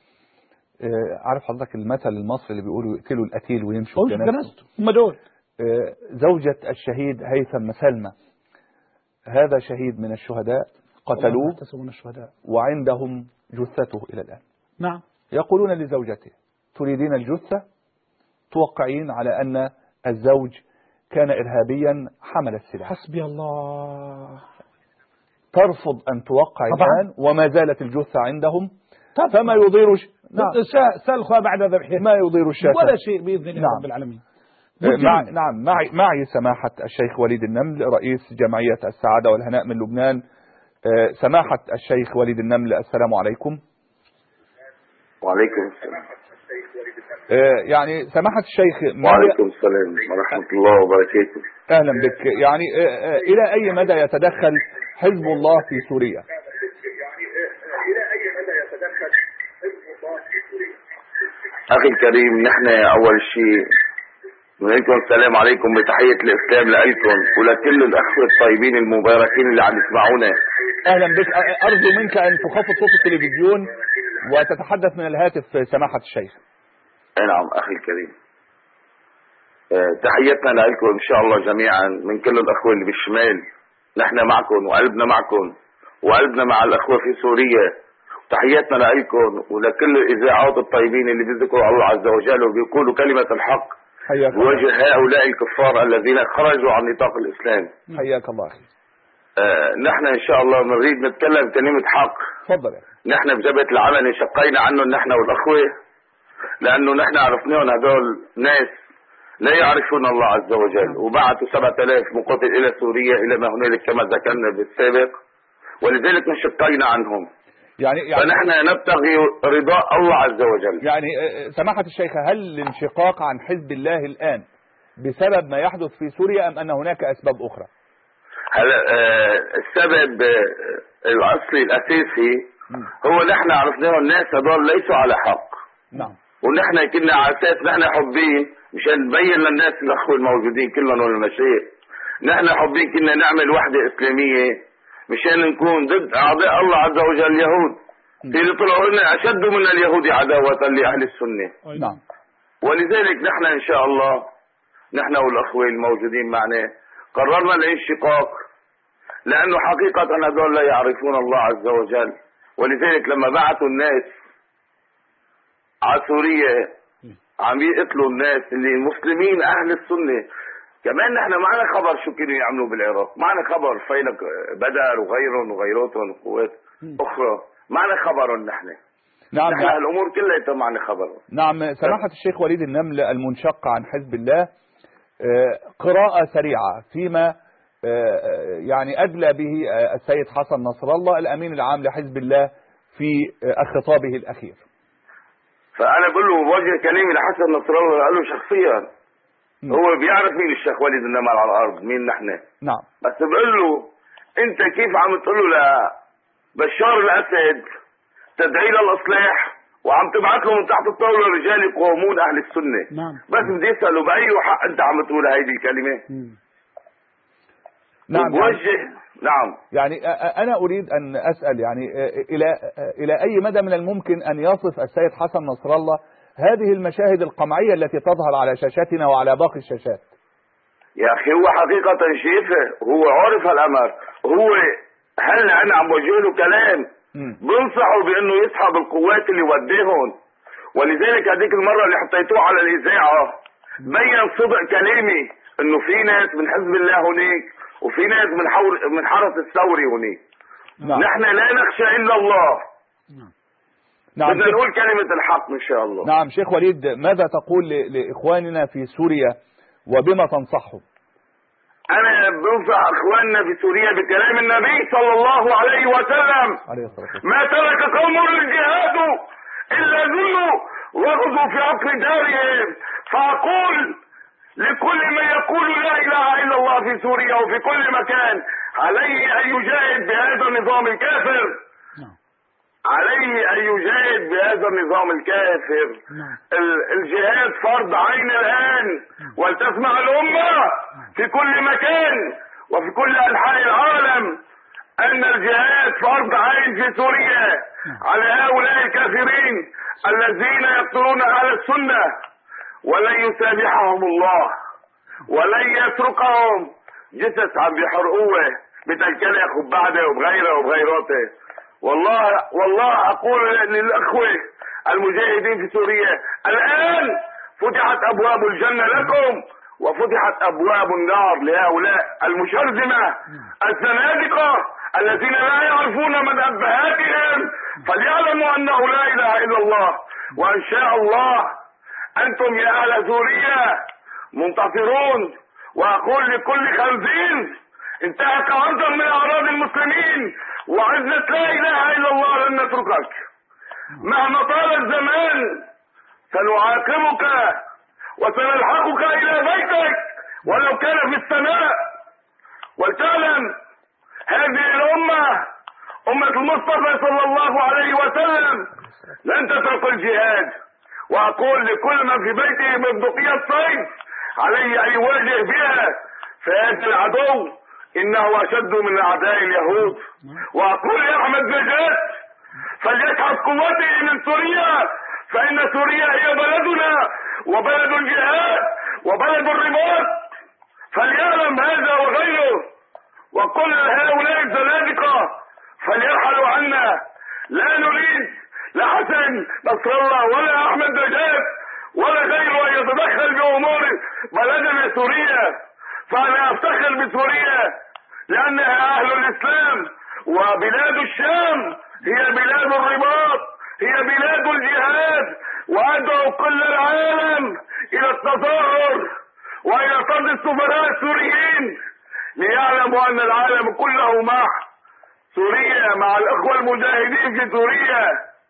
عارف حضرتك المثل المصري اللي بيقولوا يقتلوا القتيل ويمشوا بجنازته؟ هم دول. زوجة الشهيد هيثم مسلمة، هذا شهيد من الشهداء قتلوه وعندهم جثته إلى الآن. نعم. يقولون لزوجته تريدين الجثة، توقعين على أن الزوج كان إرهابيا حمل السلاح. حسبي الله. ترفض أن توقع الآن وما زالت الجثة عندهم، فما يضير سلخها بعد ذبحها، ما يضير الشاة ولا شيء بإذن الله رب العالمين. نعم. معي سماحة الشيخ وليد النمل رئيس جمعية السعادة والهناء من لبنان. سماحة الشيخ وليد النمل، السلام عليكم. وعليكم السلام. يعني سماحة الشيخ، وعليكم السلام ورحمة الله وبركاته. أهلا بك. يعني إلى أي مدى يتدخل حزب الله في سوريا؟ أخي الكريم، نحن أول شيء نقول السلام عليكم بتحية الإسلام لكم ولكل الأخوة الطيبين المباركين اللي عم يسمعونا. أهلا بك. أرجو منك أن تخفض صوت التلفزيون وتتحدث من الهاتف سماحة الشيخ. نعم أخي الكريم، تحياتنا لكم إن شاء الله جميعا من كل الأخوة اللي بالشمال. نحن معكم وقلبنا معكم وقلبنا مع الأخوة في سوريا. تحياتنا لكم ولكل الإذاعات الطيبين اللي بيذكروا الله عز وجل وبيقولوا كلمة الحق بوجه هؤلاء الكفار الذين خرجوا عن نطاق الإسلام. حياك الله أخي. نحن إن شاء الله بنريد نتكلم كلمة حق. تفضل. نحن بجبهة العمل شقينا عنهم نحن والأخوة، لأنه نحن عرفناهم هدول ناس لا يعرفون الله عز وجل، وبعثوا 7000 مقاتل إلى سوريا إلى ما هنالك كما ذكرنا بالسابق، ولذلك انشقينا عنهم. يعني فنحن نبتغي رضاء الله عز وجل. يعني سماحة الشيخ، هل الانشقاق عن حزب الله الآن بسبب ما يحدث في سوريا أم أن هناك أسباب أخرى؟ هلا السبب الأصلي الأساسي هو نحن عرفناه الناس هذول ليسوا على حق. نعم. ونحن كنا على أساس نحن حبين مشان نبين للناس الأخوة الموجودين كلهم والمشايخ، نحن حبين كنا نعمل وحدة إسلامية مشان نكون ضد أعداء الله عز وجل اليهود اللي طلعوا لنا أشد من اليهود عداوة لأهل السنة. نعم. ولذلك نحن إن شاء الله نحن والأخوة الموجودين معنا قررنا الانشقاق، لأنه حقيقة هذول لا يعرفون الله عز وجل. ولذلك لما بعثوا الناس على سوريا عم يقتلوا الناس اللي المسلمين أهل السنة. كمان نحن معنا خبر شو كانوا يعملوا بالعراق، معنا خبر فيلق بدر وغيرهم وغيراتهم قوات أخرى، معنا خبرهم نحن. نعم. نحن الأمور كلها معنا خبرهم. نعم. سماحة الشيخ وليد النمل المنشق عن حزب الله، قراءة سريعة فيما يعني أدلى به السيد حسن نصر الله الأمين العام لحزب الله في خطابه الأخير. فأنا بقول له بوجه كلامي لحسن نصر الله، قال له شخصيا هو بيعرف مين الشيخ وليد النمل على الأرض، مين نحن. نعم. بس بقول له أنت كيف عم تقول له لبشار الأسد تدعي للإصلاح وعم تبعث له من تحت الطاولة رجال يقاومون أهل السنة. نعم. بس بدي أسأله بأي حق أنت عم تقول هيدي الكلمة؟ نعم. نعم. يعني أنا أريد أن أسأل يعني إلى أي مدى من الممكن أن يصف السيد حسن نصر الله هذه المشاهد القمعية التي تظهر على شاشاتنا وعلى باقي الشاشات؟ يا أخي هو حقيقة شايفه، هو عارف هالأمر. هو هلا أنا عم بوجه له كلام بنصحه بأنه يسحب القوات اللي وديهم. ولذلك هذيك المرة اللي حطيتوه على الإذاعة بين صدق كلامي إنه في ناس من حزب الله هناك وفي ناس من حرس الثوري هناك. نعم. نحن لا نخشى إلا الله. نعم. بدنا نقول كلمة الحق إن شاء الله. نعم. شيخ وليد، ماذا تقول لإخواننا في سوريا وبما تنصحهم؟ أنا بنصح إخواننا في سوريا بكلام النبي صلى الله عليه وسلم: ما ترك قوم الجهاد إلا ذلوا وغزوا في عقر دارهم. فأقول لكل من يقول لا إله إلا الله في سوريا وفي كل مكان عليه أن يجاهد بهذا النظام الكافر. عليه أن يجاهد بهذا النظام الكافر. الجهاد فرض عين الآن، ولتسمع الأمة في كل مكان وفي كل أنحاء العالم أن الجهاد فرض عين في سوريا على هؤلاء الكافرين الذين يقتلون أهل السنة، ولن يسامحهم الله ولن يتركهم. جثث عم بيحرقوه بتلكلة خبعده وبغيره وبغيراته. والله أقول للأخوة المجاهدين في سوريا الآن فتحت أبواب الجنة لكم وفتحت أبواب النار لهؤلاء المشرذمة الزنادقة الذين لا يعرفون من أبهاتهم، فليعلموا أنه لا إله إلا الله. وإن شاء الله أنتم يا أهل سوريا منتصرون. وأقول لكل خنزير انتهك عرضا من أعراض المسلمين وعزة لا إله إلا الله لن نتركك مهما طال الزمان سنعاقبك وسنلحقك إلى بيتك ولو كان في السماء. ولتعلم هذه الأمة أمة المصطفى صلى الله عليه وسلم لن تترك الجهاد. وأقول لكل من في بيته من بقية الصيد عليه أن يواجه بها فهذا العدو إنه أشد من أعداء اليهود. وأقول يا أحمد نجاد فليشحذ قوته من سوريا، فإن سوريا هي بلدنا وبلد الجهاد وبلد الرباط، فليعلم هذا وغيره. وقل هؤلاء الزنادقة فليرحلوا عنا، لا نريد لا حسن نصر الله ولا أحمد نجاد ولا غيره أن يتدخل بأمور بلدنا سوريا. فأنا أفتخر بسوريا لأنها أهل الإسلام، وبلاد الشام هي بلاد الرباط، هي بلاد الجهاد. وأدعو كل العالم إلى التظاهر وإلى طرد السفراء السوريين ليعلموا أن العالم كله مع سوريا، مع الأخوة المجاهدين في سوريا.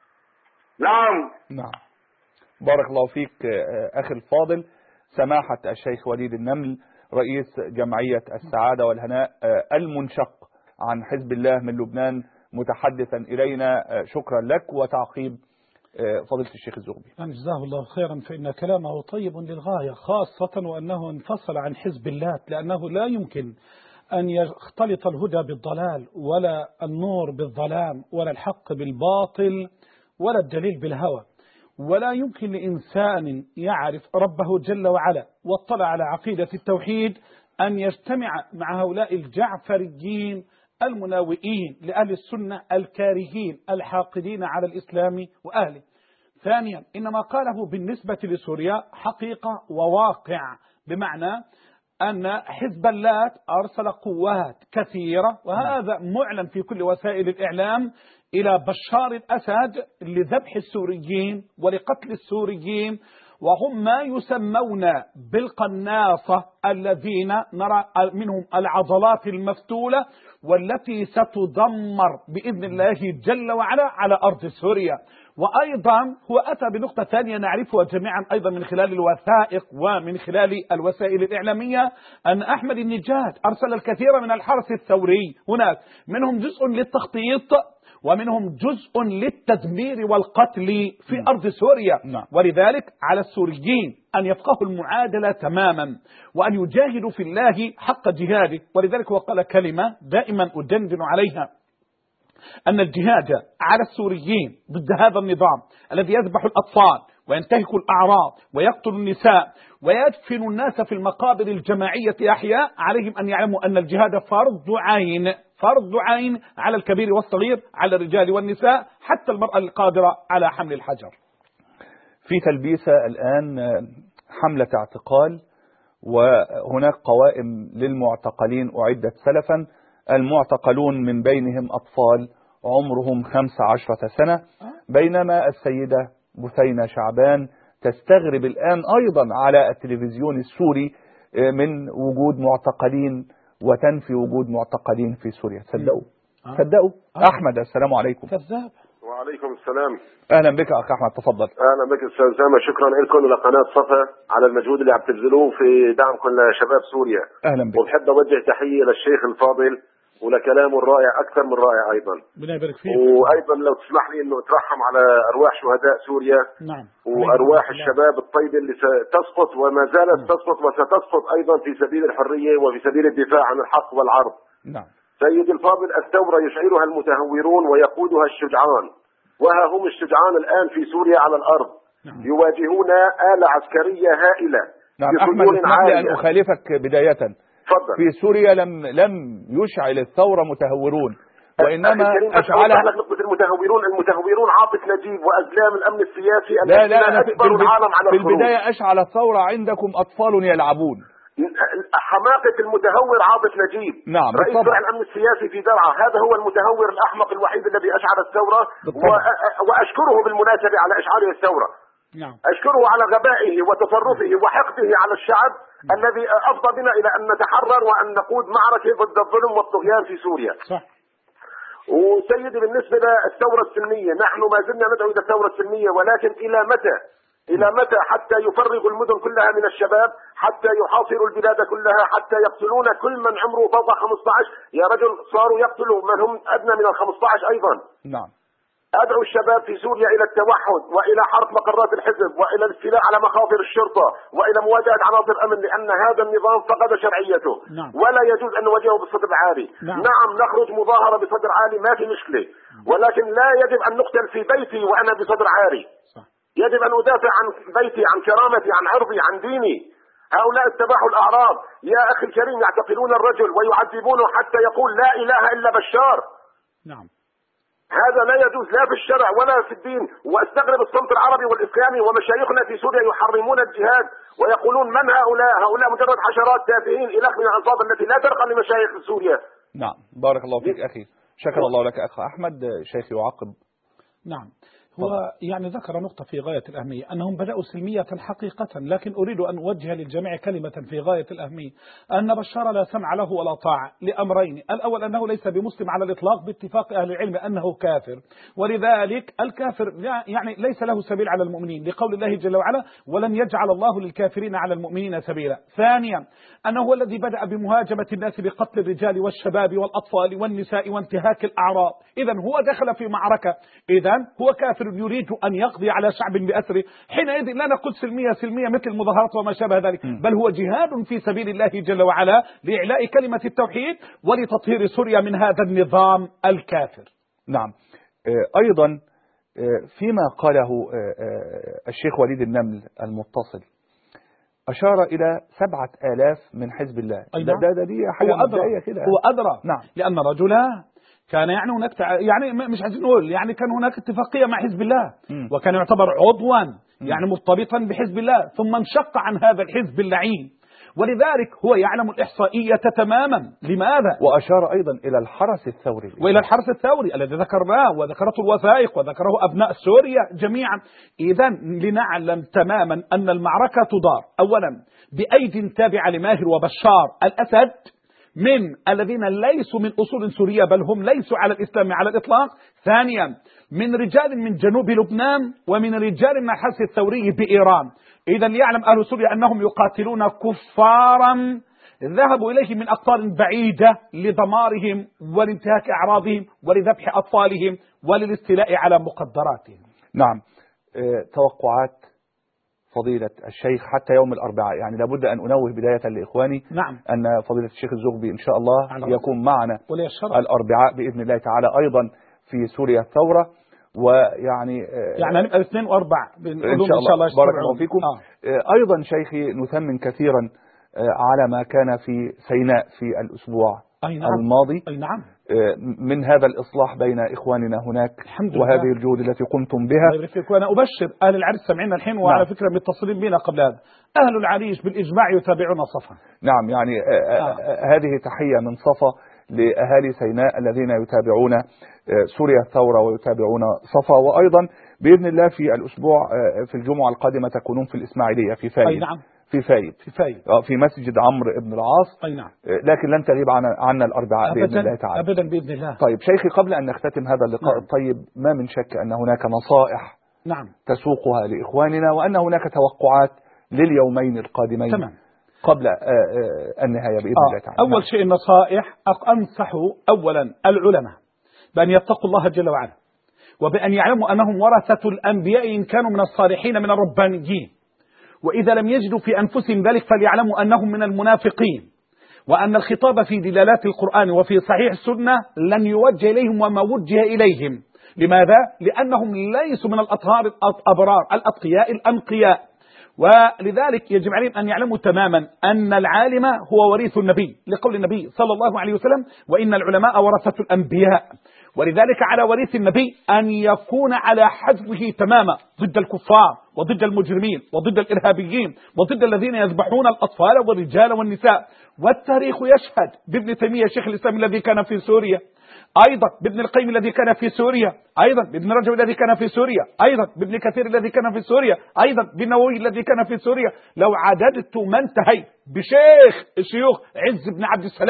نعم. بارك الله فيك أخي الفاضل سماحة الشيخ وليد النمل رئيس جمعية السعادة والهناء المنشق عن حزب الله من لبنان متحدثا إلينا. شكرا لك. وتعقيب فضيلة الشيخ الزغبي. جزاه الله خيرا، فإن كلامه طيب للغاية، خاصة وأنه انفصل عن حزب الله، لأنه لا يمكن أن يختلط الهدى بالضلال ولا النور بالظلام ولا الحق بالباطل ولا الدليل بالهوى. ولا يمكن لإنسان يعرف ربه جل وعلا واطلع على عقيدة التوحيد أن يجتمع مع هؤلاء الجعفريين المناوئين لأهل السنة الكارهين الحاقدين على الإسلام وأهله. ثانيا، إن ما قاله بالنسبة لسوريا حقيقة وواقع، بمعنى أن حزب اللات أرسل قوات كثيرة، وهذا معلن في كل وسائل الإعلام، إلى بشار الأسد لذبح السوريين ولقتل السوريين، وهم ما يسمون بالقناصة الذين نرى منهم العضلات المفتولة والتي ستدمر بإذن الله جل وعلا على أرض سوريا. وأيضا هو أتى بنقطة ثانية نعرفها جميعا أيضا من خلال الوثائق ومن خلال الوسائل الإعلامية، أن أحمد النجاد أرسل الكثير من الحرس الثوري هناك، منهم جزء للتخطيط ومنهم جزء للتدمير والقتل في أرض سوريا. ولذلك على السوريين أن يفقهوا المعادلة تماما وأن يجاهدوا في الله حق جهاده. ولذلك وقال كلمة دائما أدندن عليها، أن الجهاد على السوريين ضد هذا النظام الذي يذبح الأطفال وينتهك الأعراض ويقتل النساء ويدفن الناس في المقابر الجماعية أحياء، عليهم أن يعلموا أن الجهاد فرض عين على الكبير والصغير، على الرجال والنساء، حتى المرأة القادرة على حمل الحجر. في تلبيسة الآن حملة اعتقال، وهناك قوائم للمعتقلين أعدت سلفا. المعتقلون من بينهم أطفال عمرهم 15 سنة، بينما السيدة بثينة شعبان تستغرب الآن أيضا على التلفزيون السوري من وجود معتقلين وتنفي وجود معتقلين في سوريا. تصدقوا أحمد، السلام عليكم. كذاب. وعليكم السلام. أهلا بك أخ أحمد، تفضل. أهلا بك أستاذ أسامة، شكرا لكم ولقناة صفا على المجهود اللي عم تبذلوه في دعمكم لشباب سوريا. أهلا بك. وبحب أوجه تحية للشيخ الفاضل ولكلامه الرائع أكثر من رائع أيضا. ربنا يبارك فيك. وأيضا لو تسمح لي إنه أترحم على أرواح شهداء سوريا. نعم. وأرواح الشباب الطيبة اللي ستسقط وما زالت تسقط وستسقط أيضا في سبيل الحرية وفي سبيل الدفاع عن الحق والعرض. نعم. سيدي الفاضل، الثورة يشعرها المتهورون ويقودها الشجعان، وها هم الشجعان الآن في سوريا على الأرض. يواجهون آلة عسكرية هائلة. نعم أحمد، اسمح لي أن أخالفك بداية. فضل. في سوريا لم يشعل الثورة متهورون، وإنما أشعلها المتهورون عاطف نجيب وأزلام الأمن السياسي. لا أنا في البداية أشعل الثورة عندكم أطفال يلعبون. حماقة المتهور عاطف نجيب. نعم. رئيس فرع الأمن السياسي في درعا، هذا هو المتهور الأحمق الوحيد الذي أشعل الثورة. وأشكره بالمناسبة على إشعاله الثورة. نعم. أشكره على غبائه وتصرفه وحقده على الشعب الذي أفضى بنا إلى أن نتحرر وأن نقود معركة ضد الظلم والطغيان في سوريا. صح. وسيدي بالنسبة للثورة السلمية، نحن ما زلنا ندعو إلى الثورة السلمية، ولكن إلى متى؟ إلى متى؟ حتى يفرغوا المدن كلها من الشباب، حتى يحاصروا البلاد كلها، حتى يقتلون كل من عمره فوق 15. يا رجل صاروا يقتلوا من هم أدنى من 15 أيضا. نعم. أدعو الشباب في سوريا إلى التوحد وإلى حرق مقرات الحزب وإلى الاستيلاء على مخاطر الشرطة وإلى مواجهة عناصر الأمن، لأن هذا النظام فقد شرعيته. نعم. ولا يجوز أن نواجهه بالصدر العالي. نعم نخرج مظاهرة بصدر عالي ما في مشكلة، ولكن لا يجب أن نقتل في بيتي وأنا بصدر عالي. يجب أن أدافع عن بيتي، عن كرامتي، عن عرضي، عن ديني. هؤلاء استباحوا الأعراض يا أخي الكريم، يعتقلون الرجل ويعذبونه حتى يقول لا إله إلا بشار. نعم. هذا لا يجوز لا في الشرع ولا في الدين. واستغرب الصمت العربي والإسلامي ومشايخنا في سوريا يحرمون الجهاد ويقولون من هؤلاء؟ هؤلاء مجرد حشرات تافهين إلى من الألفاظ التي لا ترقى لمشايخ سوريا. نعم بارك الله فيك أخي، شكر الله لك أخ أحمد. شيخ يعقب. نعم. هو يعني ذكر نقطة في غاية الأهمية، أنهم بدأوا سلمية حقيقة، لكن أريد أن أوجه للجميع كلمة في غاية الأهمية، أن بشار لا سمع له ولا طاعة لأمرين: الأول أنه ليس بمسلم على الإطلاق باتفاق أهل العلم أنه كافر، ولذلك الكافر يعني ليس له سبيل على المؤمنين، لقول الله جل وعلا: ولن يجعل الله للكافرين على المؤمنين سبيلا. ثانيا أنه هو الذي بدأ بمهاجمة الناس بقتل الرجال والشباب والأطفال والنساء وانتهاك الأعراض، إذن هو دخل في معركة، إذن هو كافر يريد أن يقضي على شعب بأسره. حينئذ لا نقول سلمية مثل المظاهرات وما شابه ذلك، بل هو جهاد في سبيل الله جل وعلا لإعلاء كلمة التوحيد ولتطهير سوريا من هذا النظام الكافر. نعم. أيضا فيما قاله الشيخ وليد النمل المتصل أشار إلى 7,000 من حزب الله. دي حاجة مبدئية كده. هو أدرى. نعم. لأن رجلا كان يعني هناك يعني مش عايزين نقول يعني كان هناك اتفاقية مع حزب الله، وكان يعتبر عضوا يعني مرتبطا بحزب الله، ثم انشق عن هذا الحزب اللعين، ولذلك هو يعلم الإحصائية تماما. لماذا؟ وأشار أيضا إلى الحرس الثوري وإلى الحرس الثوري الذي ذكرناه وذكرته الوثائق وذكره أبناء سوريا جميعا. إذن لنعلم تماما أن المعركة تدار أولا بأيد تابعة لماهر وبشار الأسد، من الذين ليسوا من أصول سورية بل هم ليسوا على الإسلام على الإطلاق. ثانيا من رجال من جنوب لبنان ومن رجال من الحرس الثوري بإيران. إذا ليعلم أهل سوريا أنهم يقاتلون كفارا ذهبوا إليه من أقطار بعيدة لدمارهم ولانتهاك أعراضهم ولذبح أطفالهم وللاستيلاء على مقدراتهم. نعم. توقعات فضيلة الشيخ حتى يوم الأربعاء، يعني لابد أن أنوه بداية لإخواني نعم. أن فضيلة الشيخ الزغبي إن شاء الله يكون معنا الأربعاء بإذن الله تعالى أيضا في سوريا الثورة، ويعني نبقى 2 و4 إن شاء الله. بارك الله فيكم. أيضا شيخي نثمن كثيرا على ما كان في سيناء في الأسبوع الماضي. نعم. من هذا الإصلاح بين إخواننا هناك وهذه الجهود التي قمتم بها. وأنا أبشر أهل العريش سمعين الحين، وعلى فكرة متصلين بنا قبل هذا، أهل العريش بالإجماع يتابعون صفا. نعم، يعني هذه تحية من صفا لأهالي سيناء الذين يتابعون سوريا الثورة ويتابعون صفا. وأيضا بإذن الله في الأسبوع في الجمعة القادمة تكونون في الإسماعيلية في فايد. نعم. في مسجد عمرو بن العاص. نعم. لكن لن تغيب عنا الأربعاء بإذن الله تعالى. أبدا بإذن الله. طيب شيخي، قبل أن نختتم هذا اللقاء الطيب، ما من شك أن هناك نصائح تسوقها لإخواننا، وأن هناك توقعات لليومين القادمين. تمام. قبل النهاية بإذن الله تعالى. أول شيء النصائح، أنصح أولا العلماء بأن يتقوا الله جل وعلا، وبأن يعلموا أنهم ورثة الأنبياء إن كانوا من الصالحين من الربانيين، وإذا لم يجدوا في أنفسهم ذلك فليعلموا أنهم من المنافقين، وأن الخطاب في دلالات القرآن وفي صحيح السنة لن يوجه إليهم وما وجه إليهم. لماذا؟ لأنهم ليسوا من الأطهار الأبرار الأتقياء الأنقياء، ولذلك يجب عليهم أن يعلموا تماما أن العالم هو وريث النبي، لقول النبي صلى الله عليه وسلم: وإن العلماء ورثة الأنبياء. ولذلك على وريث النبي أن يكون على حجمه تماما ضد الكفار وضد المجرمين وضد الإرهابيين وضد الذين يذبحون الأطفال والرجال والنساء. والتاريخ يشهد بابن تيمية شيخ الإسلام الذي كان في سوريا، أيضا بابن القيم الذي كان في سوريا، أيضا بابن رجب الذي كان في سوريا، أيضا بابن كثير الذي كان في سوريا، أيضا بالنووي الذي كان في سوريا. لو عددت ما انتهي بشيخ الشيوخ عز بن عبد السلام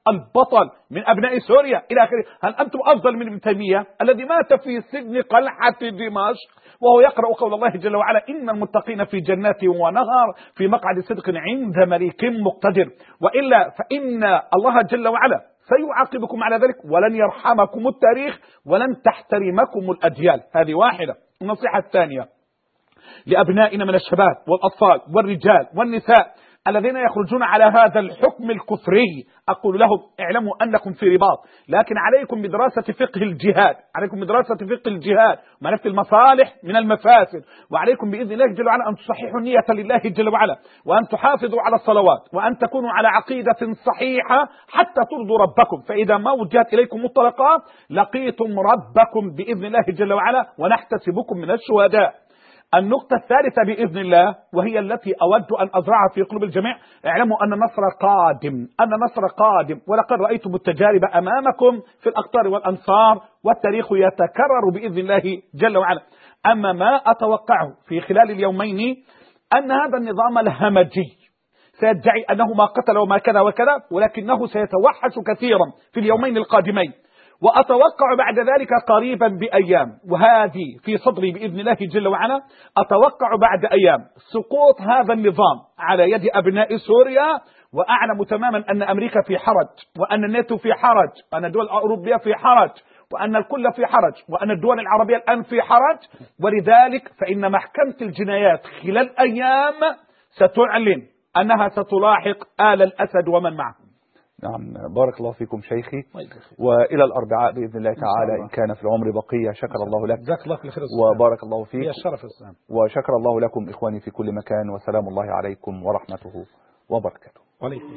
البطل من أبناء سوريا إلى آخره. هل أنتم أفضل من ابن تيمية الذي مات في سجن قلعة دمشق وهو يقرأ قول الله جل وعلا إن المتقين في جنات ونهر في مقعد صدق عند مليك مقتدر؟ وإلا فإن الله جل وعلا سيعاقبكم على ذلك ولن يرحمكم التاريخ ولن تحترمكم الأجيال. هذه واحدة. النصيحة الثانية لأبنائنا من الشباب والأطفال والرجال والنساء الذين يخرجون على هذا الحكم الكفري، أقول لهم اعلموا أنكم في رباط، لكن عليكم بدراسة فقه الجهاد، عليكم بدراسة فقه الجهاد معرفة المصالح من المفاسد، وعليكم بإذن الله جل وعلا أن تصححوا النية لله جل وعلا، وأن تحافظوا على الصلوات، وأن تكونوا على عقيدة صحيحة حتى ترضوا ربكم. فإذا ما وجهت إليكم الطلقات لقيتم ربكم بإذن الله جل وعلا ونحتسبكم من الشهداء. النقطة الثالثة بإذن الله وهي التي أود أن أزرعها في قلوب الجميع، اعلموا أن النصر قادم، أن النصر قادم، ولقد رأيتم التجارب أمامكم في الأقطار والأنصار والتاريخ يتكرر بإذن الله جل وعلا. أما ما أتوقعه في خلال اليومين أن هذا النظام الهمجي سيدعي أنه ما قتل وما كذا وكذا، ولكنه سيتوحش كثيرا في اليومين القادمين، وأتوقع بعد ذلك قريبا بأيام، وهذه في صدري بإذن الله جل وعلا، أتوقع بعد أيام سقوط هذا النظام على يد أبناء سوريا. وأعلم تماما أن أمريكا في حرج، وأن الناتو في حرج، وأن الدول الأوروبية في حرج، وأن الكل في حرج، وأن الدول العربية الآن في حرج. ولذلك فإن محكمة الجنايات خلال أيام ستعلن أنها ستلاحق آل الأسد ومن معه. نعم، بارك الله فيكم شيخي، وإلى الأربعاء بإذن الله تعالى إن كان في العمر بقية. شكر الله لك، جزاك الله خير وبارك الله فيك، الشرف السلام، وشكر الله لكم إخواني في كل مكان، وسلام الله عليكم ورحمته وبركاته. وعليكم.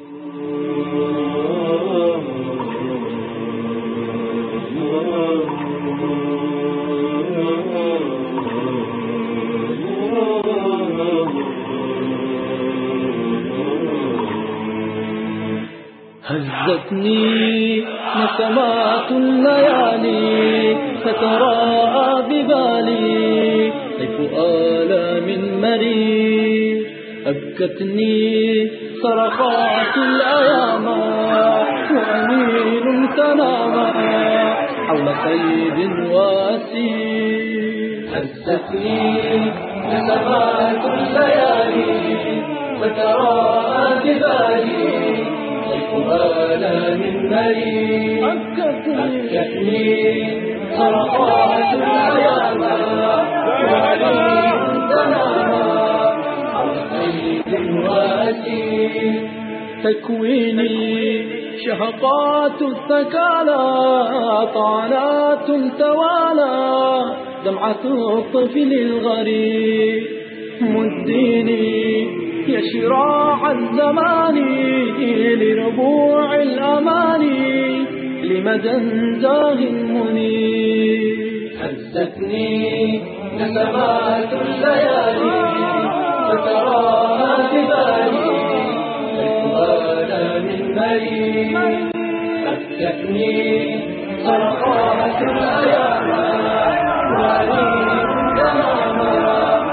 هزتني نسمات الليالي فتراءى ببالي طيف آلام مرير أبكتني صرخات الأيام وأمين تنام حول قيد واسير. هزتني نسمات الليالي فتراءى ببالي ولا من مريض أبكتني صرخات الأيام وعليم تنام على قيد واسير. تكويني شهقات الثكالى طعنات توالى دمعة الطفل الغريب مديني يا شراع الزمان لربوع الأماني لمدى زاه منير. هزتني نسمات الليالي فتراها ببالي ولا من مريض أبكتني صرخات الأيام وعليم تنام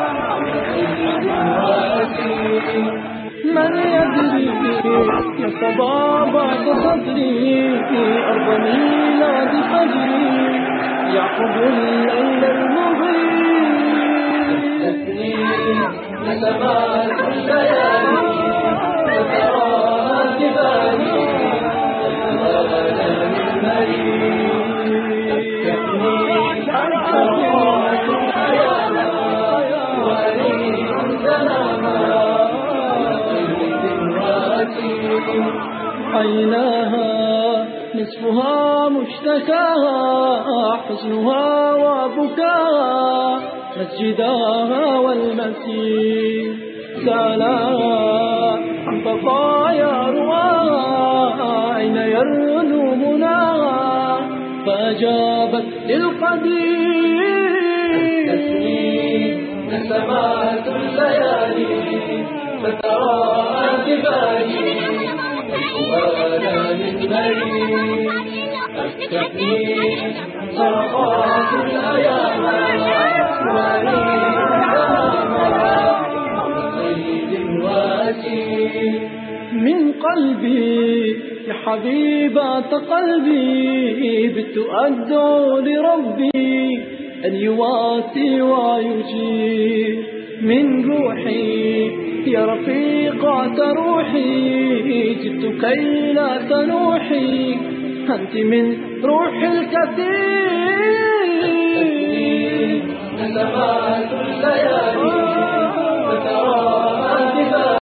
من يدري يا صبابة صدري أرض ميلاد فجري يعقب الليل المغيب. هزتني نسمات الليالي فتراها ببالي ولا من مريض أبكتني صرخات الأيام وعليم تنام عيناها نصفها مشتكاها حزنها وبكاها مسجداها والمسير سالاها عن بقايا رواها أين يرنو مناها فأجابت للقدير. نسمات الليالي فتراءى ببالي ولا من مريض أبكتني صرخات الأيام وعليم تنام على قيد واسير. من قلبي حبيبة قلبي بت أدعو لربي أن يواسي ويجير من روحي يا رفيقة روحي جئت كي لا تنوحي أنت من روح الكثير